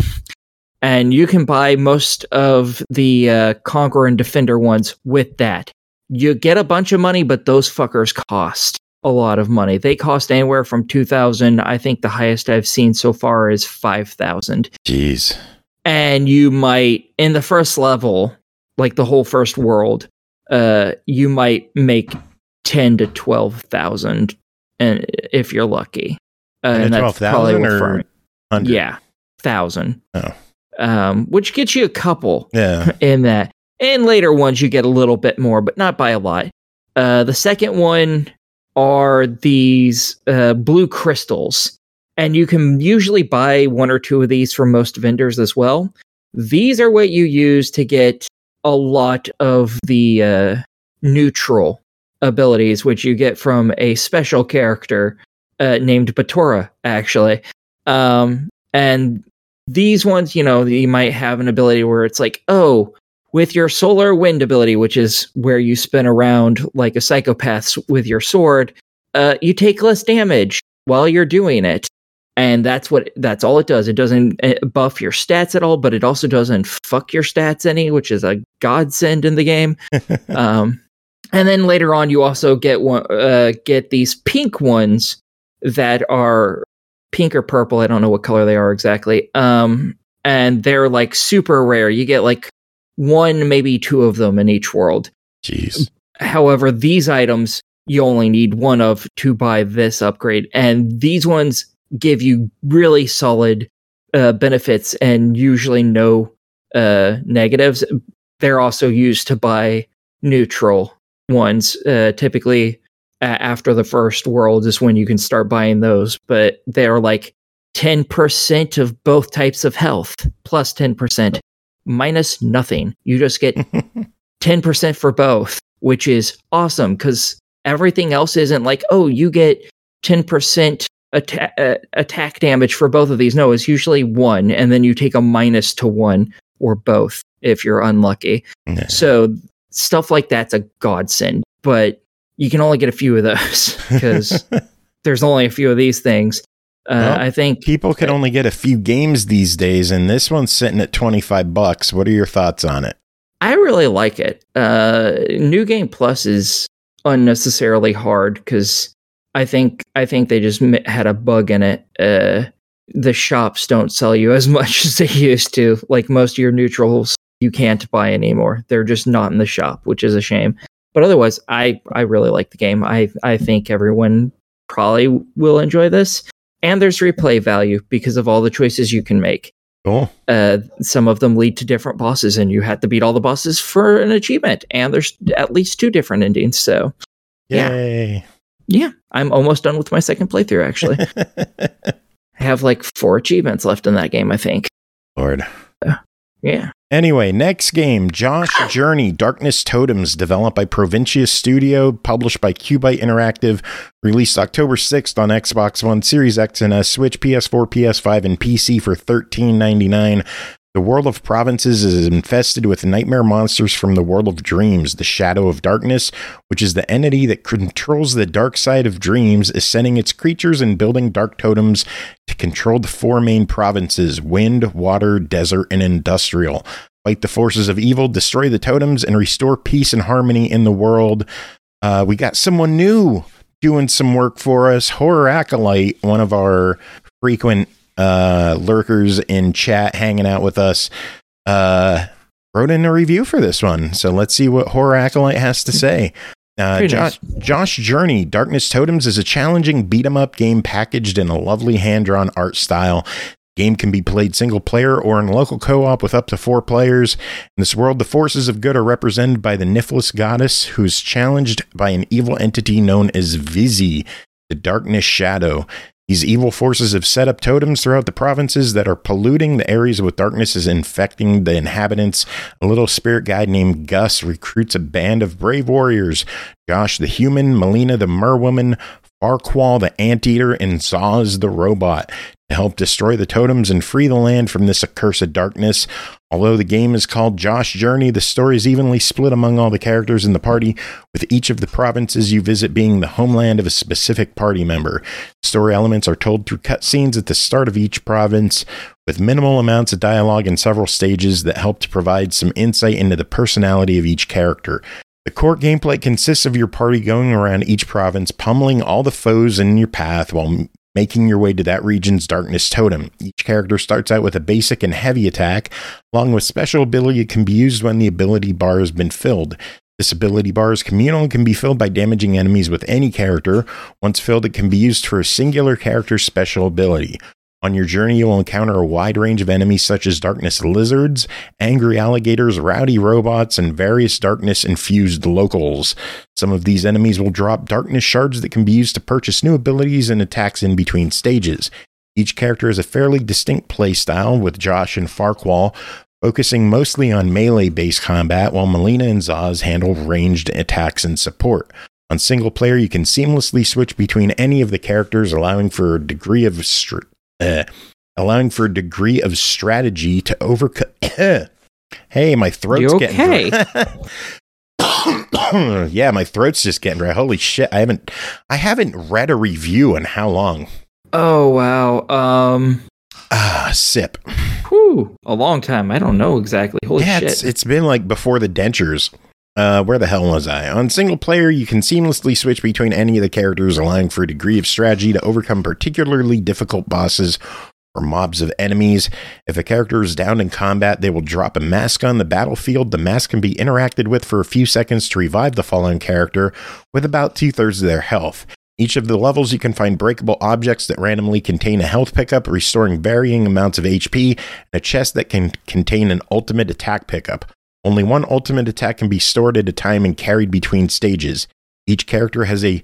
and you can buy most of the uh, Conqueror and Defender ones with that. You get a bunch of money, but those fuckers cost a lot of money. They cost anywhere from two thousand. I think the highest I've seen so far is five thousand. Jeez. And you might, in the first level, like the whole first world, Uh, you might make ten to twelve thousand, and if you're lucky, uh, and that's probably or hundred? Yeah, thousand. Oh, um, which gets you a couple. Yeah. In that, and later ones you get a little bit more, but not by a lot. Uh, the second one are these uh, blue crystals, and you can usually buy one or two of these from most vendors as well. These are what you use to get a lot of the uh, neutral abilities, which you get from a special character uh, named Batora, actually. Um, and these ones, you know, you might have an ability where it's like, oh, with your solar wind ability, which is where you spin around like a psychopath with your sword, uh, you take less damage while you're doing it. And that's what that's all it does. It doesn't buff your stats at all, but it also doesn't fuck your stats any, which is a godsend in the game. um, and then later on, you also get one, uh, get these pink ones that are pink or purple. I don't know what color they are exactly. Um, and they're like super rare. You get like one, maybe two of them in each world. Jeez. However, these items you only need one of to buy this upgrade, and these ones give you really solid uh, benefits and usually no uh, negatives. They're also used to buy neutral ones. Uh, typically, uh, after the first world is when you can start buying those, but they're like ten percent of both types of health, plus ten percent, minus nothing. You just get ten percent for both, which is awesome because everything else isn't like, oh, you get ten percent atta- uh, attack damage for both of these. No, it's usually one, and then you take a minus to one or both if you're unlucky. Yeah. So stuff like that's a godsend, but you can only get a few of those because there's only a few of these things. Uh, Well, I think People can only get a few games these days, and this one's sitting at twenty-five bucks. What are your thoughts on it? I really like it. Uh, New Game Plus is unnecessarily hard because I think I think they just m- had a bug in it. Uh, the shops don't sell you as much as they used to. Like most of your neutrals, you can't buy anymore. They're just not in the shop, which is a shame. But otherwise, I, I really like the game. I I think everyone probably will enjoy this. And there's replay value because of all the choices you can make. Cool. Uh, some of them lead to different bosses, and you have to beat all the bosses for an achievement. And there's at least two different endings. So, yeah, Yay. yeah, I'm almost done with my second playthrough. Actually, I have like four achievements left in that game, I think. Lord. Yeah. Anyway, next game, Josh Journey, Darkness Totems, developed by Provincia Studio, published by Cubite Interactive, released October sixth on Xbox One, Series X and S, Switch, P S four, P S five, and P C for thirteen ninety-nine. The world of Provinces is infested with nightmare monsters from the world of dreams. The Shadow of Darkness, which is the entity that controls the dark side of dreams, is sending its creatures and building dark totems to control the four main provinces: wind, water, desert, and industrial. Fight the forces of evil, destroy the totems, and restore peace and harmony in the world. Uh, we got someone new doing some work for us. Horror Acolyte, one of our frequent uh lurkers in chat, hanging out with us, uh wrote in a review for this one, so let's see what Horror Acolyte has to say. uh Josh, nice. Josh Journey, Darkness Totems is a challenging beat 'em up game packaged in a lovely hand-drawn art style. The game can be played single player or in local co-op with up to four players. In this world, the forces of good are represented by the Niflis goddess, who's challenged by an evil entity known as Vizzy, the Darkness Shadow. These evil forces have set up totems throughout the provinces that are polluting the areas with darkness is infecting the inhabitants. A little spirit guide named Gus recruits a band of brave warriors: Josh the human, Melina the merwoman, Farquhar the anteater, and Zaz the robot, to help destroy the totems and free the land from this accursed darkness. Although the game is called Josh Journey, the story is evenly split among all the characters in the party, with each of the provinces you visit being the homeland of a specific party member. Story elements are told through cutscenes at the start of each province, with minimal amounts of dialogue in several stages that help to provide some insight into the personality of each character. The core gameplay consists of your party going around each province, pummeling all the foes in your path while making your way to that region's darkness totem. Each character starts out with a basic and heavy attack, along with special ability that can be used when the ability bar has been filled. This ability bar is communal and can be filled by damaging enemies with any character. Once filled, it can be used for a singular character's special ability. On your journey, you will encounter a wide range of enemies such as darkness lizards, angry alligators, rowdy robots, and various darkness-infused locals. Some of these enemies will drop darkness shards that can be used to purchase new abilities and attacks in between stages. Each character has a fairly distinct playstyle, with Josh and Farquhar focusing mostly on melee-based combat, while Melina and Zaz handle ranged attacks and support. On single player, you can seamlessly switch between any of the characters, allowing for a degree of str- uh, allowing for a degree of strategy to overcome. Hey, my throat's You getting okay? dry. Yeah, my throat's just getting dry. Holy shit! I haven't, I haven't read a review in how long? Oh wow. Um. Ah, sip. Whew, a long time. I don't know exactly. Holy yeah, shit. it's, it's been like before the dentures. Uh, where the hell was I? On single player, you can seamlessly switch between any of the characters, allowing for a degree of strategy to overcome particularly difficult bosses or mobs of enemies. If a character is downed in combat, they will drop a mask on the battlefield. The mask can be interacted with for a few seconds to revive the fallen character with about two-thirds of their health. Each of the levels, you can find breakable objects that randomly contain a health pickup, restoring varying amounts of H P, and a chest that can contain an ultimate attack pickup. Only one ultimate attack can be stored at a time and carried between stages. Each character has a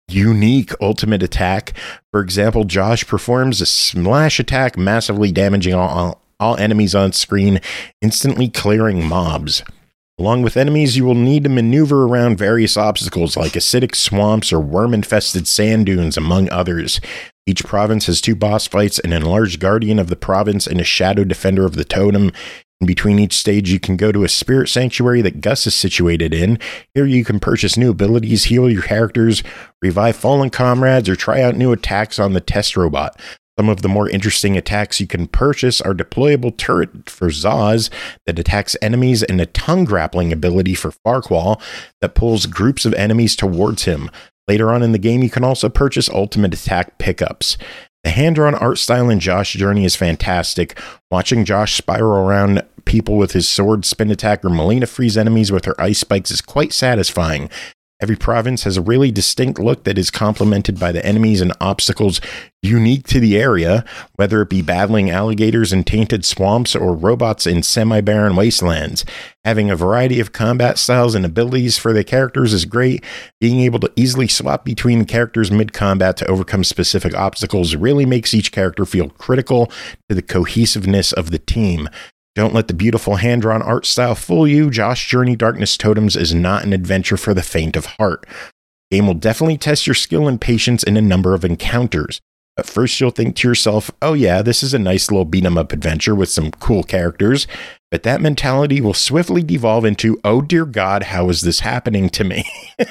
unique ultimate attack. For example, Josh performs a smash attack, massively damaging all, all enemies on screen, instantly clearing mobs. Along with enemies, you will need to maneuver around various obstacles like acidic swamps or worm-infested sand dunes, among others. Each province has two boss fights, an enlarged guardian of the province and a shadow defender of the totem. In between each stage, you can go to a spirit sanctuary that Gus is situated in. Here you can purchase new abilities, heal your characters, revive fallen comrades, or try out new attacks on the test robot. Some of the more interesting attacks you can purchase are deployable turret for Zaz that attacks enemies and a tongue grappling ability for Farquaad that pulls groups of enemies towards him. Later on in the game, you can also purchase ultimate attack pickups. The hand-drawn art style in Josh Journey is fantastic. Watching Josh spiral around people with his sword spin attack or Melina freeze enemies with her ice spikes is quite satisfying. Every province has a really distinct look that is complemented by the enemies and obstacles unique to the area, whether it be battling alligators in tainted swamps or robots in semi-barren wastelands. Having a variety of combat styles and abilities for the characters is great. Being able to easily swap between the characters mid-combat to overcome specific obstacles really makes each character feel critical to the cohesiveness of the team. Don't let the beautiful hand-drawn art style fool you. Josh Journey Darkness Totems is not an adventure for the faint of heart. The game will definitely test your skill and patience in a number of encounters. At first you'll think to yourself, oh yeah, this is a nice little beat-em-up adventure with some cool characters. But that mentality will swiftly devolve into, oh dear God, how is this happening to me?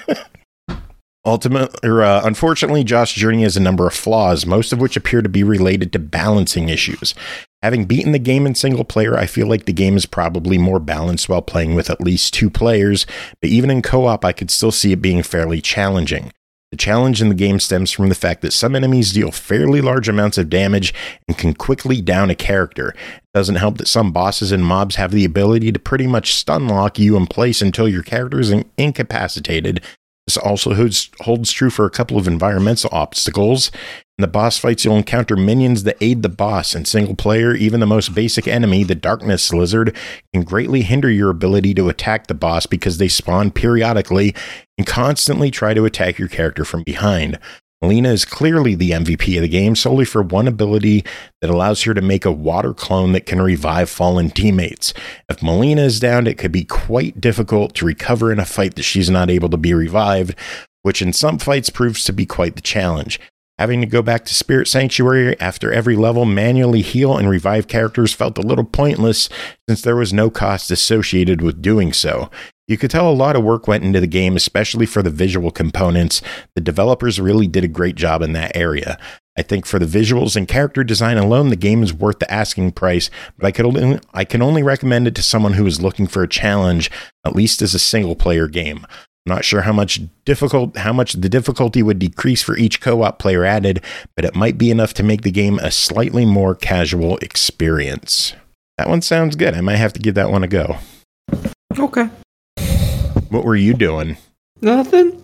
Ultimately, or, uh, unfortunately, Josh Journey has a number of flaws, most of which appear to be related to balancing issues. Having beaten the game in single player, I feel like the game is probably more balanced while playing with at least two players, but even in co-op, I could still see it being fairly challenging. The challenge in the game stems from the fact that some enemies deal fairly large amounts of damage and can quickly down a character. It doesn't help that some bosses and mobs have the ability to pretty much stun lock you in place until your character is incapacitated. This also holds, holds true for a couple of environmental obstacles. In the boss fights, you'll encounter minions that aid the boss. In single player, even the most basic enemy, the Darkness Lizard, can greatly hinder your ability to attack the boss because they spawn periodically and constantly try to attack your character from behind. Melina is clearly the M V P of the game solely for one ability that allows her to make a water clone that can revive fallen teammates. If Melina is down, it could be quite difficult to recover in a fight that she's not able to be revived, which in some fights proves to be quite the challenge. Having to go back to Spirit Sanctuary after every level, manually heal and revive characters felt a little pointless since there was no cost associated with doing so. You could tell a lot of work went into the game, especially for the visual components. The developers really did a great job in that area. I think for the visuals and character design alone, the game is worth the asking price, but I could only, I can only recommend it to someone who is looking for a challenge, at least as a single-player game. I'm not sure how much difficult, how much the difficulty would decrease for each co-op player added, but it might be enough to make the game a slightly more casual experience. That one sounds good. I might have to give that one a go. Okay. What were you doing? Nothing.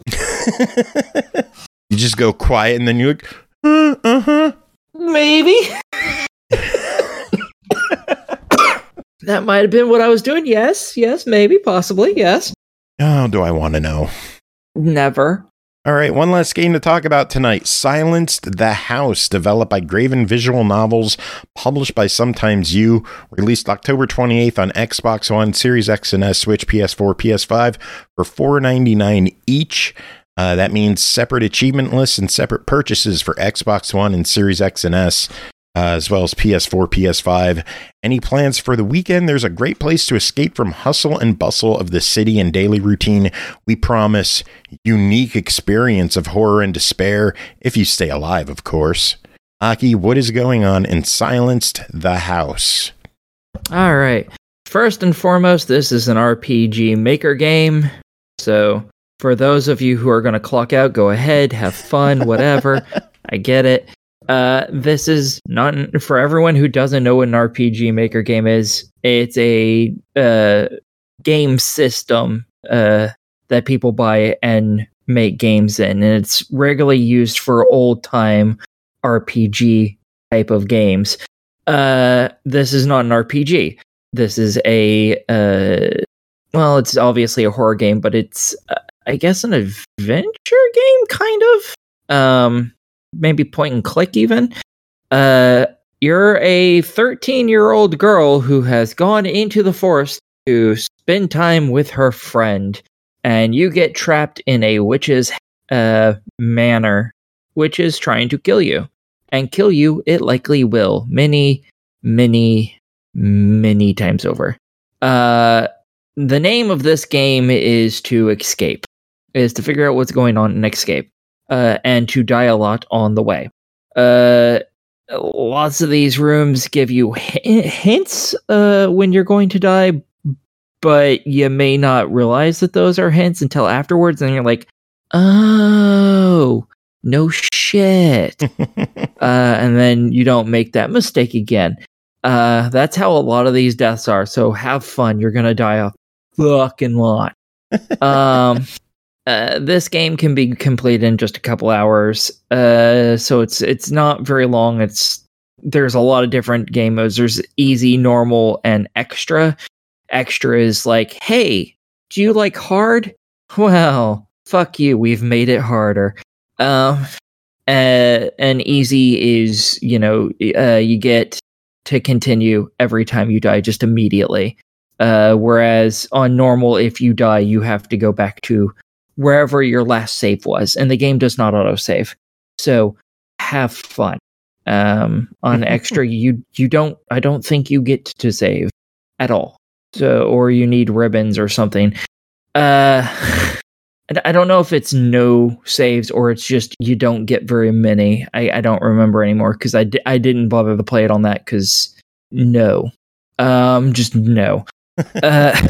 You just go quiet and then you're like, uh, uh-huh. Maybe. That might have been what I was doing. Yes, yes, maybe, possibly, yes. Oh, do I want to know? Never. All right, one last game to talk about tonight. Silenced the House, developed by Graven Visual Novels, published by Sometimes You, released October twenty-eighth on Xbox One, Series X and S, Switch, P S four, P S five for four dollars and ninety-nine cents each. Uh, that means separate achievement lists and separate purchases for Xbox One and Series X and S, uh, as well as P S four, P S five. Any plans for the weekend? There's a great place to escape from hustle and bustle of the city and daily routine. We promise unique experience of horror and despair, if you stay alive, of course. Aki, what is going on in Silenced the House? All right. First and foremost, this is an R P G maker game. So for those of you who are going to clock out, go ahead, have fun, whatever. I get it. Uh, this is not for everyone who doesn't know what an R P G maker game is. It's a uh, game system uh, that people buy and make games in, and it's regularly used for old time R P G type of games. Uh, this is not an R P G. This is a uh, well, it's obviously a horror game, but it's uh, I guess an adventure game, kind of. um, maybe point and click even. Uh, you're a thirteen-year-old girl who has gone into the forest to spend time with her friend, and you get trapped in a witch's uh, manor, which is trying to kill you. And kill you, it likely will. Many, many, many times over. Uh, the name of this game is to escape. Is to figure out what's going on and escape. Uh, and to die a lot on the way. Uh, lots of these rooms give you h- hints uh, when you're going to die, but you may not realize that those are hints until afterwards, and you're like, oh, no shit. uh, and then you don't make that mistake again. Uh, that's how a lot of these deaths are, so have fun. You're gonna die a fucking lot. um, uh, this game can be completed in just a couple hours, uh, so it's it's not very long. It's there's a lot of different game modes. There's easy, normal, and extra. Extra is like, hey, do you like hard? Well, fuck you. We've made it harder. Um, uh, and easy is, you know, uh, you get to continue every time you die just immediately. Uh, whereas on normal, if you die, you have to go back to wherever your last save was, and the game does not autosave. So have fun. Um, on extra, you you don't. I don't think you get to save at all. So, or you need ribbons or something. Uh, I don't know if it's no saves or it's just you don't get very many. I, I don't remember anymore because I, di- I didn't bother to play it on that because no. Um, just no. uh,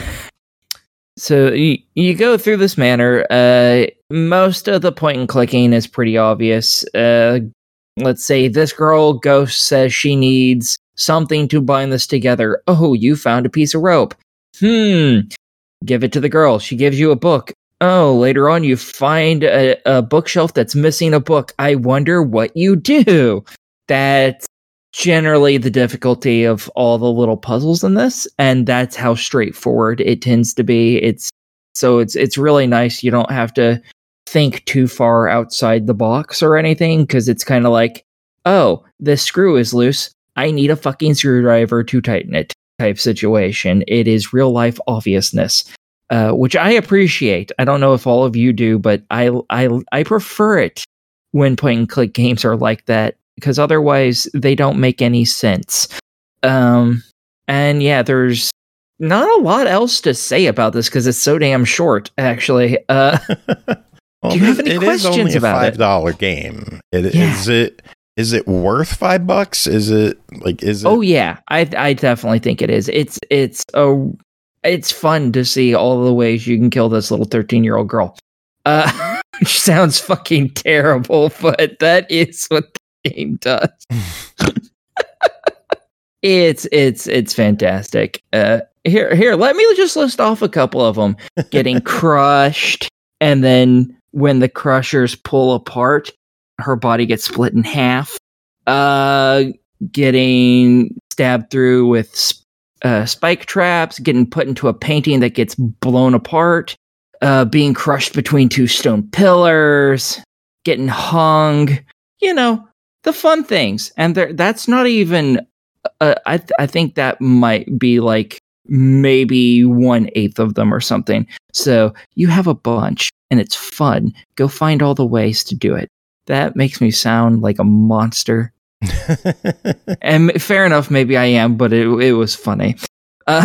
so you, you go through this manor. Uh, most of the point and clicking is pretty obvious. Uh, let's say this girl, Ghost, says she needs something to bind this together. Oh, you found a piece of rope. Hmm. Give it to the girl. She gives you a book. Oh, later on you find a, a bookshelf that's missing a book. I wonder what you do. That's generally the difficulty of all the little puzzles in this, and that's how straightforward it tends to be. It's so it's it's really nice. You don't have to think too far outside the box or anything, because it's kind of like, oh, this screw is loose. I need a fucking screwdriver to tighten it type situation. It is real life obviousness. Uh, which I appreciate. I don't know if all of you do, but I I I prefer it when point and click games are like that, because otherwise they don't make any sense. Um, and yeah, there's not a lot else to say about this because it's so damn short. Actually, uh, well, do you have any it questions is only a about five it? dollar game. It, Yeah. Is it? Is it worth five bucks? Is it like? Is it? Oh yeah, I I definitely think it is. It's it's a it's fun to see all the ways you can kill this little thirteen year old girl. Uh, which sounds fucking terrible, but that is what the game does. it's it's it's fantastic. Uh, here here, let me just list off a couple of them. Getting crushed, and then when the crushers pull apart, her body gets split in half. Uh, getting stabbed through with sp- uh, spike traps, getting put into a painting that gets blown apart, uh, being crushed between two stone pillars, getting hung, you know, the fun things. And there, that's not even, uh, I, th- I think that might be like maybe one eighth of them or something. So you have a bunch and it's fun. Go find all the ways to do it. That makes me sound like a monster. And fair enough, maybe I am, but it it was funny. Uh,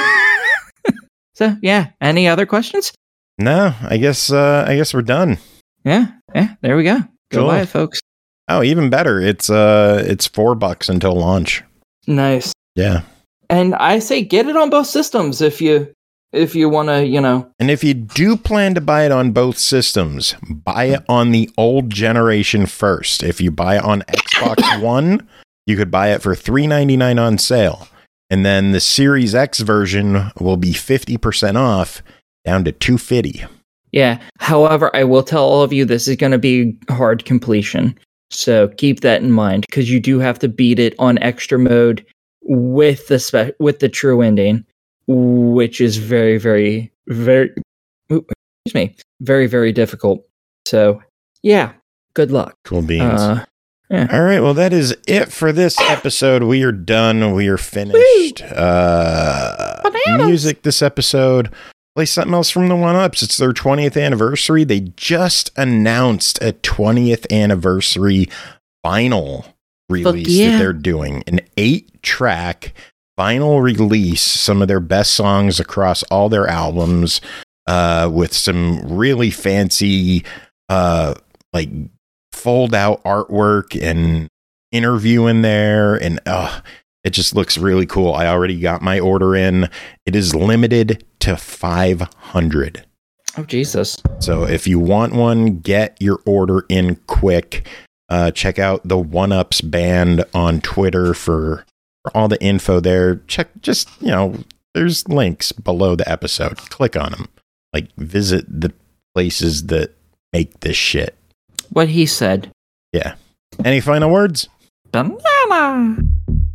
so yeah, any other questions? No, I guess uh, I guess we're done. Yeah, yeah, there we go. Go Cool. buy it, folks. Oh, even better. It's uh, it's four bucks until launch. Nice. Yeah. And I say get it on both systems if you if you want to, you know. And if you do plan to buy it on both systems, buy it on the old generation first. If you buy it on Xbox One, you could buy it for three ninety-nine on sale. And then the Series X version will be fifty percent off, down to two fifty. Yeah. However, I will tell all of you this is going to be hard completion. So keep that in mind, because you do have to beat it on extra mode with the spe- with the true ending, which is very, very, very, ooh, excuse me, very, very difficult. So yeah, good luck. Cool beans. Uh, yeah. All right. Well, that is it for this episode. We are done. We are finished. Uh, music this episode. Play something else from the one-ups. It's their twentieth anniversary. They just announced a twentieth anniversary vinyl release yeah. that they're doing. An eight-track vinyl release. Some of their best songs across all their albums, uh, with some really fancy, uh, like fold-out artwork and interview in there, and uh, it just looks really cool. I already got my order in. It is limited to five hundred. Oh, Jesus. So if you want one, get your order in quick. Uh, check out the One Ups Band on Twitter for, for all the info there. Check, just, you know, there's links below the episode. Click on them. Like, visit the places that make this shit. What he said. Yeah. Any final words? Banana.